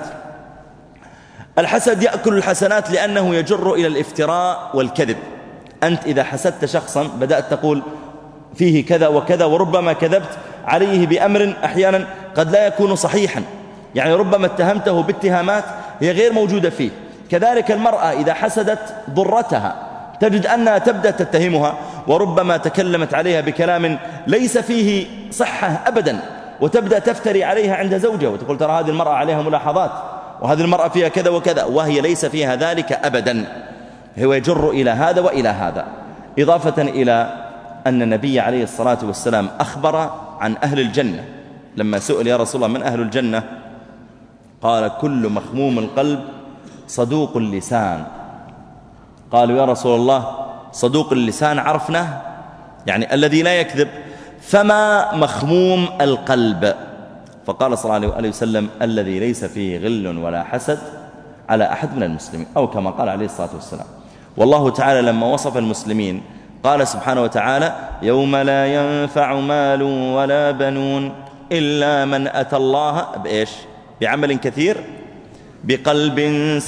الحسد يأكل الحسنات لأنه يجر إلى الافتراء والكذب. أنت إذا حسدت شخصا بدأت تقول فيه كذا وكذا، وربما كذبت عليه بأمر أحيانا قد لا يكون صحيحا، يعني ربما اتهمته باتهامات هي غير موجودة فيه. كذلك المرأة إذا حسدت ضرتها تجد أنها تبدأ تتهمها، وربما تكلمت عليها بكلام ليس فيه صحة أبدا، وتبدأ تفتري عليها عند زوجها وتقول ترى هذه المرأة عليها ملاحظات، وهذه المرأة فيها كذا وكذا، وهي ليس فيها ذلك أبدا. هو يجر إلى هذا وإلى هذا. إضافة إلى أن النبي عليه الصلاة والسلام أخبر عن أهل الجنة لما سئل يا رسول الله من أهل الجنة؟ قال كل مخموم القلب صدوق اللسان. قالوا يا رسول الله صدوق اللسان عرفناه، يعني الذي لا يكذب، فما مخموم القلب؟ فقال صلى الله عليه وسلم الذي ليس فيه غل ولا حسد على أحد من المسلمين، أو كما قال عليه الصلاة والسلام. والله تعالى لما وصف المسلمين قال سبحانه وتعالى يوم لا ينفع مال ولا بنون إلا من أتى الله بإيش؟ بعمل كثير، بقلب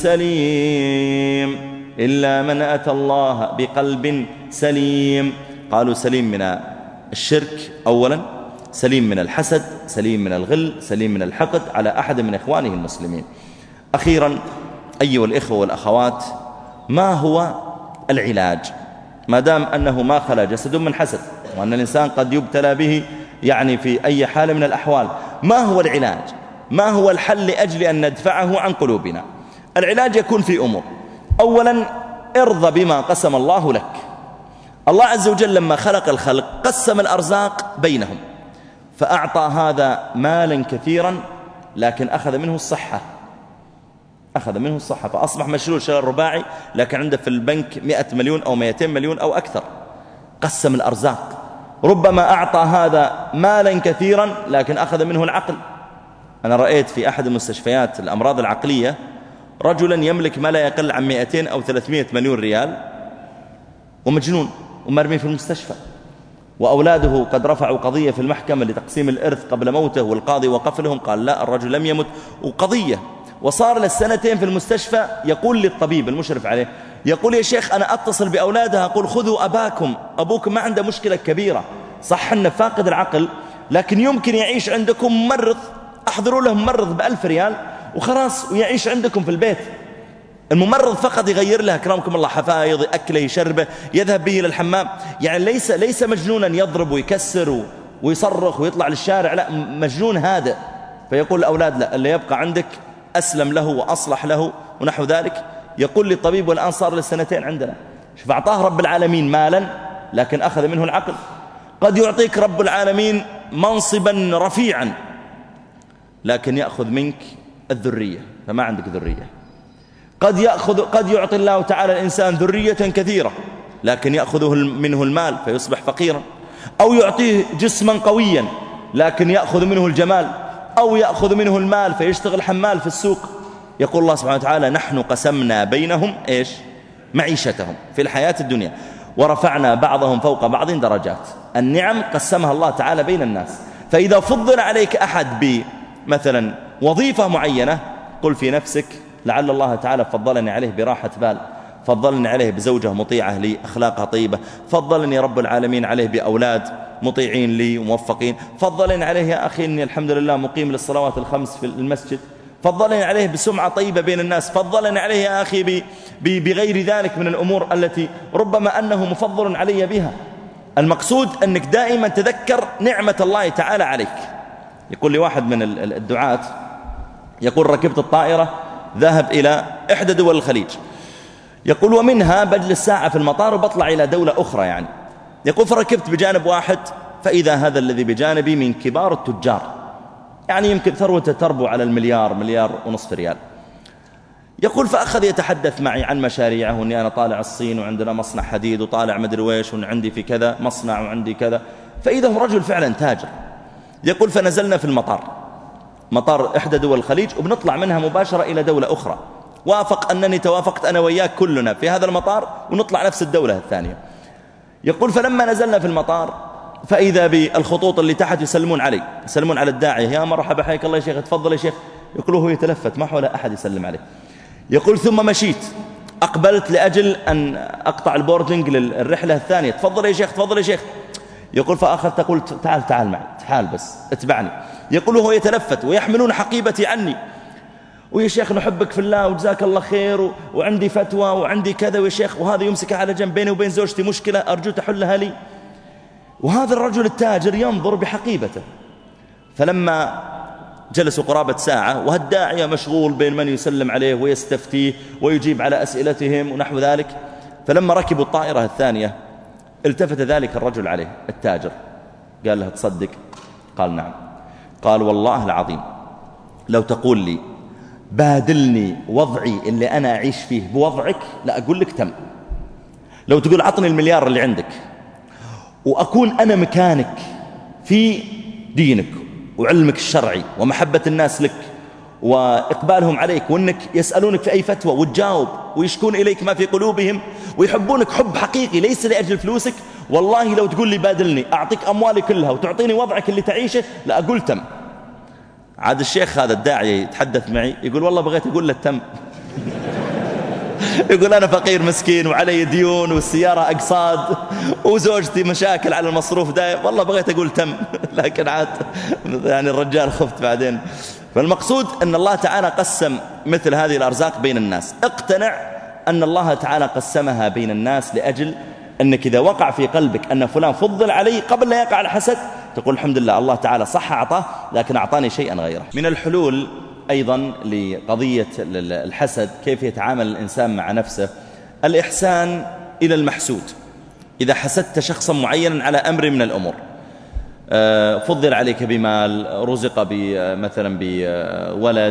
سليم، إلا من أتى الله بقلب سليم. قالوا سليم من الشرك أولا، سليم من الحسد، سليم من الغل، سليم من الحقد على أحد من إخوانه المسلمين. أخيرا أيها الإخوة والأخوات، ما هو العلاج ما دام أنه ما خلا جسد من حسد، وأن الإنسان قد يبتلى به يعني في أي حال من الأحوال؟ ما هو العلاج؟ ما هو الحل لأجل أن ندفعه عن قلوبنا؟ العلاج يكون في أمور. أولا ارضى بما قسم الله لك. الله عز وجل لما خلق الخلق قسم الأرزاق بينهم، فأعطى هذا مالا كثيرا لكن أخذ منه الصحة، أخذ منه الصحة، فأصبح مشلول شلل رباعي لكن عنده في البنك مئة مليون أو مئتين مليون أو أكثر. قسم الأرزاق. ربما أعطى هذا مالا كثيرا لكن أخذ منه العقل. أنا رأيت في أحد المستشفيات الأمراض العقلية رجلا يملك ما لا يقل عن مئتين أو ثلاثمائة مليون ريال ومجنون ومرمي في المستشفى، وأولاده قد رفعوا قضية في المحكمة لتقسيم الإرث قبل موته، والقاضي وقف لهم قال لا الرجل لم يمت، وقضية. وصار للسنتين في المستشفى يقول للطبيب المشرف عليه، يقول يا شيخ أنا أتصل بأولادها أقول خذوا أباكم، أبوكم ما عنده مشكلة كبيرة، صح أنه فاقد العقل لكن يمكن يعيش عندكم ممرض، أحضروا له ممرض بألف ريال وخلاص ويعيش عندكم في البيت. الممرض فقط يغير له أكرمكم الله حفايض، أكله يشربه، يذهب به إلى الحمام، يعني ليس ليس مجنونا يضرب ويكسر ويصرخ ويطلع للشارع، لا مجنون هادئ. فيقول الأولاد لا، اللي يبقى عندك أسلم له وأصلح له ونحو ذلك. يقول للطبيب والآن صار للسنتين عندنا، شوف أعطاه رب العالمين مالا لكن أخذ منه العقل. قد يعطيك رب العالمين منصبا رفيعا لكن يأخذ منك الذرية، فما عندك ذرية. قد يأخذ قد يعطي الله تعالى الإنسان ذرية كثيرة لكن يأخذه منه المال فيصبح فقيرا، أو يعطيه جسما قويا لكن يأخذ منه الجمال، أو يأخذ منه المال فيشتغل حمال في السوق. يقول الله سبحانه وتعالى نحن قسمنا بينهم إيش؟ معيشتهم في الحياة الدنيا ورفعنا بعضهم فوق بعض درجات. النعم قسمها الله تعالى بين الناس. فإذا فضل عليك أحد بمثلا وظيفة معينة قل في نفسك لعل الله تعالى فضلني عليه براحة بال، فضلني عليه بزوجة مطيعة لي أخلاقها طيبة، فضلني رب العالمين عليه بأولاد مطيعين لي وموفقين، فضلني عليه يا أخي أني الحمد لله مقيم للصلوات الخمس في المسجد، فضلني عليه بسمعة طيبة بين الناس، فضلني عليه يا أخي بغير ذلك من الأمور التي ربما أنه مفضل علي بها. المقصود أنك دائما تذكر نعمة الله تعالى عليك. يقول لي واحد من الدعاة، يقول ركبت الطائرة ذهب إلى إحدى دول الخليج، يقول ومنها بجلس ساعة في المطار وبطلع إلى دولة أخرى يعني. يقول فركبت بجانب واحد فإذا هذا الذي بجانبي من كبار التجار، يعني يمكن ثروته تربو على المليار، مليار ونصف ريال. يقول فأخذ يتحدث معي عن مشاريعه، وأني أنا طالع الصين وعندنا مصنع حديد، وطالع مدري ويش، وعندي في كذا مصنع وعندي كذا. فإذا هو رجل فعلا تاجر. يقول فنزلنا في المطار، مطار إحدى دول الخليج، وبنطلع منها مباشرة إلى دولة أخرى. وافق أنني توافقت أنا وياك كلنا في هذا المطار ونطلع نفس الدولة الثانية. يقول فلما نزلنا في المطار فإذا بالخطوط اللي تحت يسلمون علي، يسلمون على الداعية، يا مرحبا حياك الله يا شيخ، تفضل يا شيخ. يقول هو يتلفت ما حول أحد يسلم عليه. يقول ثم مشيت، أقبلت لأجل أن أقطع البوردنج للرحلة الثانية، تفضل يا شيخ تفضل يا شيخ. يقول فأخذت قلت تعال تعال معي، تعال بس اتبعني. يقول هو يتلفت ويحملون حقيبتي عني، ويا شيخ نحبك في الله وجزاك الله خير، وعندي فتوى وعندي كذا ويا شيخ، وهذا يمسكها على جنب، بيني وبين زوجتي مشكلة أرجو تحلها لي. وهذا الرجل التاجر ينظر بحقيبته. فلما جلسوا قرابة ساعة وهالداعية مشغول بين من يسلم عليه ويستفتيه ويجيب على أسئلتهم ونحو ذلك، فلما ركبوا الطائرة الثانية التفت ذلك الرجل عليه التاجر، قال له تصدق؟ قال نعم. قال والله العظيم لو تقول لي بادلني وضعي اللي أنا أعيش فيه بوضعك لا أقول لك تم. لو تقول عطني المليار اللي عندك وأكون أنا مكانك في دينك وعلمك الشرعي ومحبة الناس لك وإقبالهم عليك، وأنك يسألونك في أي فتوى وتجاوب ويشكون إليك ما في قلوبهم ويحبونك حب حقيقي ليس لأجل فلوسك، والله لو تقول لي بادلني أعطيك أموالي كلها وتعطيني وضعك اللي تعيشه لا أقول تم. عاد الشيخ هذا الداعية يتحدث معي يقول والله بغيت أقول له تم. يقول أنا فقير مسكين وعلي ديون والسيارة أقصاد وزوجتي مشاكل على المصروف دايم، والله بغيت أقول تم. لكن عاد يعني الرجال خفت بعدين. فالمقصود أن الله تعالى قسم مثل هذه الأرزاق بين الناس. اقتنع أن الله تعالى قسمها بين الناس لأجل أنك إذا وقع في قلبك أن فلان فضل علي قبل لا يقع الحسد تقول الحمد لله الله تعالى صح أعطاه لكن أعطاني شيئا غيره. من الحلول أيضا لقضية الحسد كيف يتعامل الإنسان مع نفسه، الإحسان إلى المحسود. إذا حسدت شخصا معينا على أمر من الأمور، فضل عليك بمال، رزق مثلا بولد،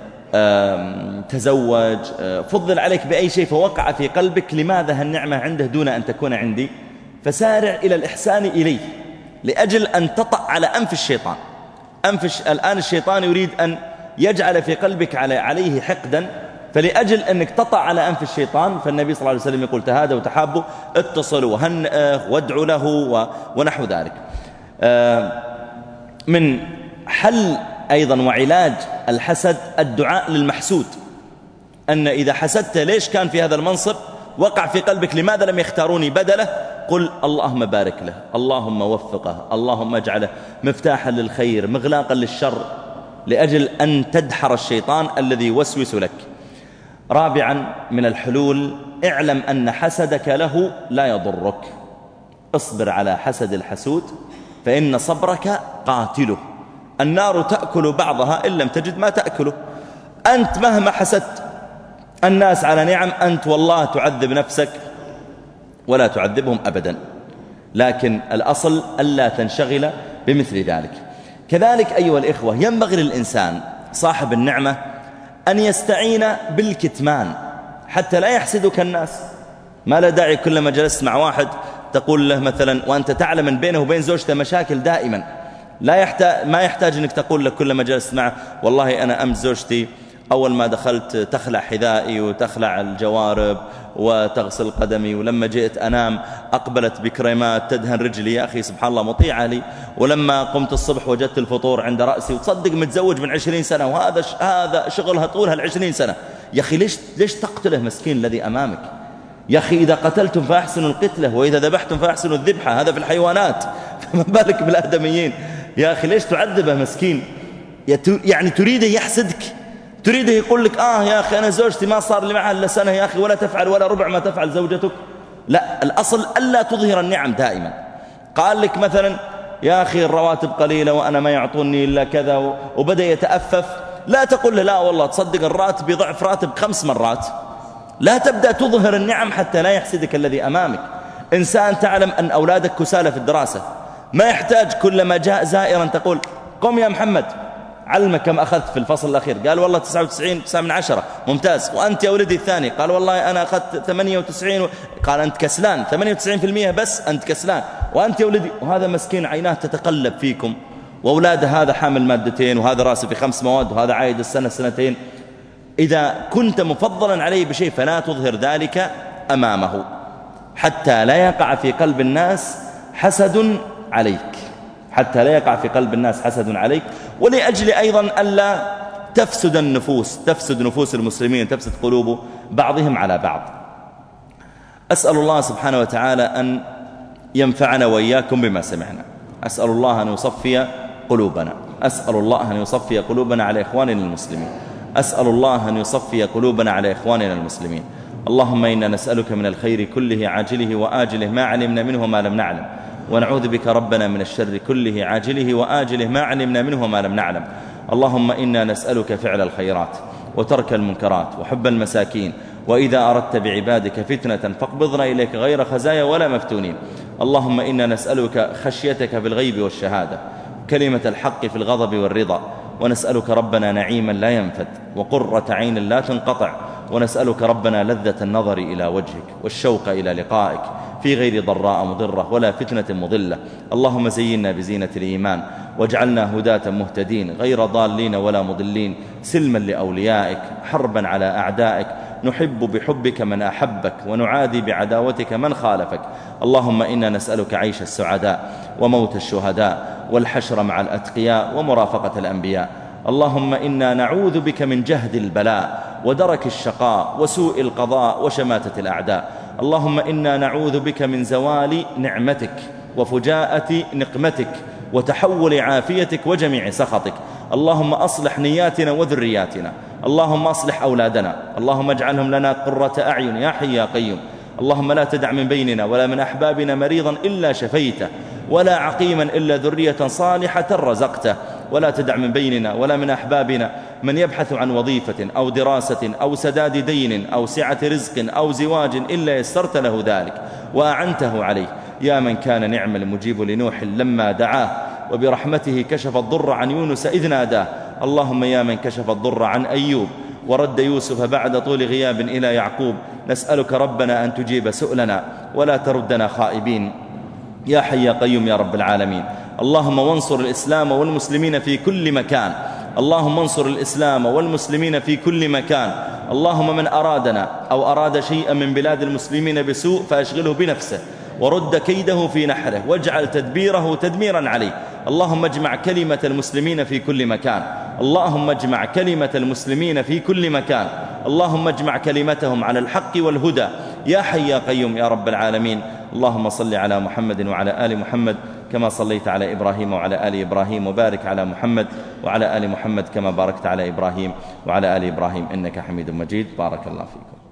تزوج، فضل عليك بأي شيء فوقع في قلبك لماذا هالنعمة عنده دون أن تكون عندي، فسارع إلى الإحسان إليه لأجل أن تطأ على أنف الشيطان. أنف الآن الشيطان يريد أن يجعل في قلبك عليه حقدا، فلأجل أنك تطأ على أنف الشيطان فالنبي صلى الله عليه وسلم يقول تهادوا وتحابوا، اتصلوا وهنئه وادعوا له ونحو ذلك. من حل أيضا وعلاج الحسد الدعاء للمحسود، أن إذا حسدت ليش كان في هذا المنصب وقع في قلبك لماذا لم يختاروني بدله، قل اللهم بارك له، اللهم وفقه، اللهم اجعله مفتاحا للخير مغلاقا للشر، لأجل أن تدحر الشيطان الذي يوسوس لك. رابعا من الحلول اعلم أن حسدك له لا يضرك، اصبر على حسد الحسود فإن صبرك قاتله، النار تأكل بعضها إن لم تجد ما تأكله. أنت مهما حسدت الناس على نعم أنت والله تعذب نفسك ولا تعذبهم أبدا، لكن الأصل ألا تنشغل بمثل ذلك. كذلك أيها الإخوة ينبغي للإنسان صاحب النعمة أن يستعين بالكتمان حتى لا يحسدك الناس. ما لا داعي كلما جلست مع واحد تقول له مثلا وأنت تعلم أن بينه وبين زوجته مشاكل دائما، لا يحتاج ما يحتاج أنك تقول له كلما جلست معه والله أنا أمس زوجتي أول ما دخلت تخلع حذائي وتخلع الجوارب وتغسل قدمي، ولما جئت أنام أقبلت بكريمات تدهن رجلي، يا أخي سبحان الله مطيعة لي، ولما قمت الصبح وجدت الفطور عند رأسي، وتصدق متزوج من عشرين سنة وهذا ش... هذا شغلها طولها العشرين سنة. يا أخي ليش ليش تقتله مسكين الذي أمامك؟ يا أخي إذا قتلتم فأحسنوا القتلة وإذا ذبحتم فأحسنوا الذبحة، هذا في الحيوانات فما بالك بالآدميين. يا أخي ليش تعذبه مسكين؟ يعني تريده يحسدك، تريده يقول لك آه يا أخي أنا زوجتي ما صار لي معها إلا سنة يا أخي ولا تفعل ولا ربع ما تفعل زوجتك. لا، الأصل ألا تظهر النعم دائما، قال لك مثلا يا أخي الرواتب قليلة وأنا ما يعطوني إلا كذا، وبدأ يتأفف، لا تقول له لا والله تصدق الراتب يضعف راتب خمس مرات. لا تبدأ تظهر النعم حتى لا يحسدك الذي أمامك. إنسان تعلم أن أولادك كسالى في الدراسة، ما يحتاج كلما جاء زائرا تقول قم يا محمد علمك كم أخذت في الفصل الأخير، قال والله تسعة وتسعين تسعة من عشرة، ممتاز. وأنت يا ولدي الثاني، قال والله أنا أخذت ثمانية وتسعين و... قال أنت كسلان، ثمانية وتسعين بالمئة بس أنت كسلان. وأنت يا ولدي، وهذا مسكين عيناه تتقلب فيكم، وأولاده هذا حامل مادتين وهذا راسه في خمس مواد وهذا عايد السنة سنتين. إذا كنت مفضلا عليه بشيء فلا تظهر ذلك أمامه حتى لا يقع في قلب الناس حسد عليك، حتى لا يقع في قلب الناس حسد عليك. ولأجل أيضا ألا تفسد النفوس، تفسد نفوس المسلمين، تفسد قلوب بعضهم على بعض. أسأل الله سبحانه وتعالى أن ينفعنا وإياكم بما سمعنا. أسأل الله أن يصفي قلوبنا، أسأل الله أن يصفي قلوبنا على إخواننا المسلمين، أسأل الله أن يصفي قلوبنا على إخواننا المسلمين. اللهم إنا نسألك من الخير كله عاجله وآجله ما علمنا منه وما لم نعلم، ونعوذ بك ربنا من الشر كله عاجله وآجله ما علمنا منه وما لم نعلم. اللهم إنا نسألك فعل الخيرات وترك المنكرات وحب المساكين، وإذا أردت بعبادك فتنة فاقبضنا إليك غير خزايا ولا مفتونين. اللهم إنا نسألك خشيتك في الغيب والشهادة، كلمة الحق في الغضب والرضا، ونسألك ربنا نعيما لا ينفد وقرة عين لا تنقطع، ونسألك ربنا لذة النظر إلى وجهك والشوق إلى لقائك في غير ضراء مضرة ولا فتنة مضلة. اللهم زينا بزينة الإيمان واجعلنا هداة مهتدين غير ضالين ولا مضلين، سلما لأوليائك حربا على أعدائك، نحب بحبك من أحبك ونعادي بعداوتك من خالفك. اللهم إنا نسألك عيش السعداء وموت الشهداء والحشر مع الأتقياء ومرافقة الأنبياء. اللهم إنا نعوذ بك من جهد البلاء ودرك الشقاء وسوء القضاء وشماتة الأعداء. اللهم إنا نعوذ بك من زوال نعمتك وفجاءة نقمتك وتحول عافيتك وجميع سخطك. اللهم أصلح نياتنا وذرياتنا، اللهم أصلح أولادنا، اللهم اجعلهم لنا قرة أعين يا حي يا قيوم. اللهم لا تدع من بيننا ولا من أحبابنا مريضا إلا شفيته، ولا عقيما إلا ذرية صالحة رزقته، ولا تدع من بيننا ولا من أحبابنا من يبحث عن وظيفة أو دراسة أو سداد دين أو سعة رزق أو زواج إلا يسرت له ذلك وأعنته عليه. يا من كان نعم المجيب لنوح لما دعاه، وبرحمته كشف الضر عن يونس إذ ناداه. اللهم يا من كشف الضر عن أيوب ورد يوسف بعد طول غياب إلى يعقوب، نسألك ربنا أن تجيب سؤلنا ولا تردنا خائبين يا حي يا قيوم يا رب العالمين. اللهم وانصر الإسلام والمسلمين في كل مكان، اللهم انصر الإسلام والمسلمين في كل مكان. اللهم من أرادنا أو أراد شيئا من بلاد المسلمين بسوء فأشغله بنفسه ورد كيده في نحره واجعل تدبيره تدميرا عليه. اللهم اجمع كلمة المسلمين في كل مكان، اللهم اجمع كلمة المسلمين في كل مكان، اللهم اجمع كلمتهم على الحق والهدى يا حي يا قيوم يا رب العالمين. اللهم صل على محمد وعلى آل محمد كما صليت على إبراهيم وعلى آل إبراهيم، وبارك على محمد وعلى آل محمد كما باركت على إبراهيم وعلى آل إبراهيم إنك حميد مجيد. بارك الله فيكم.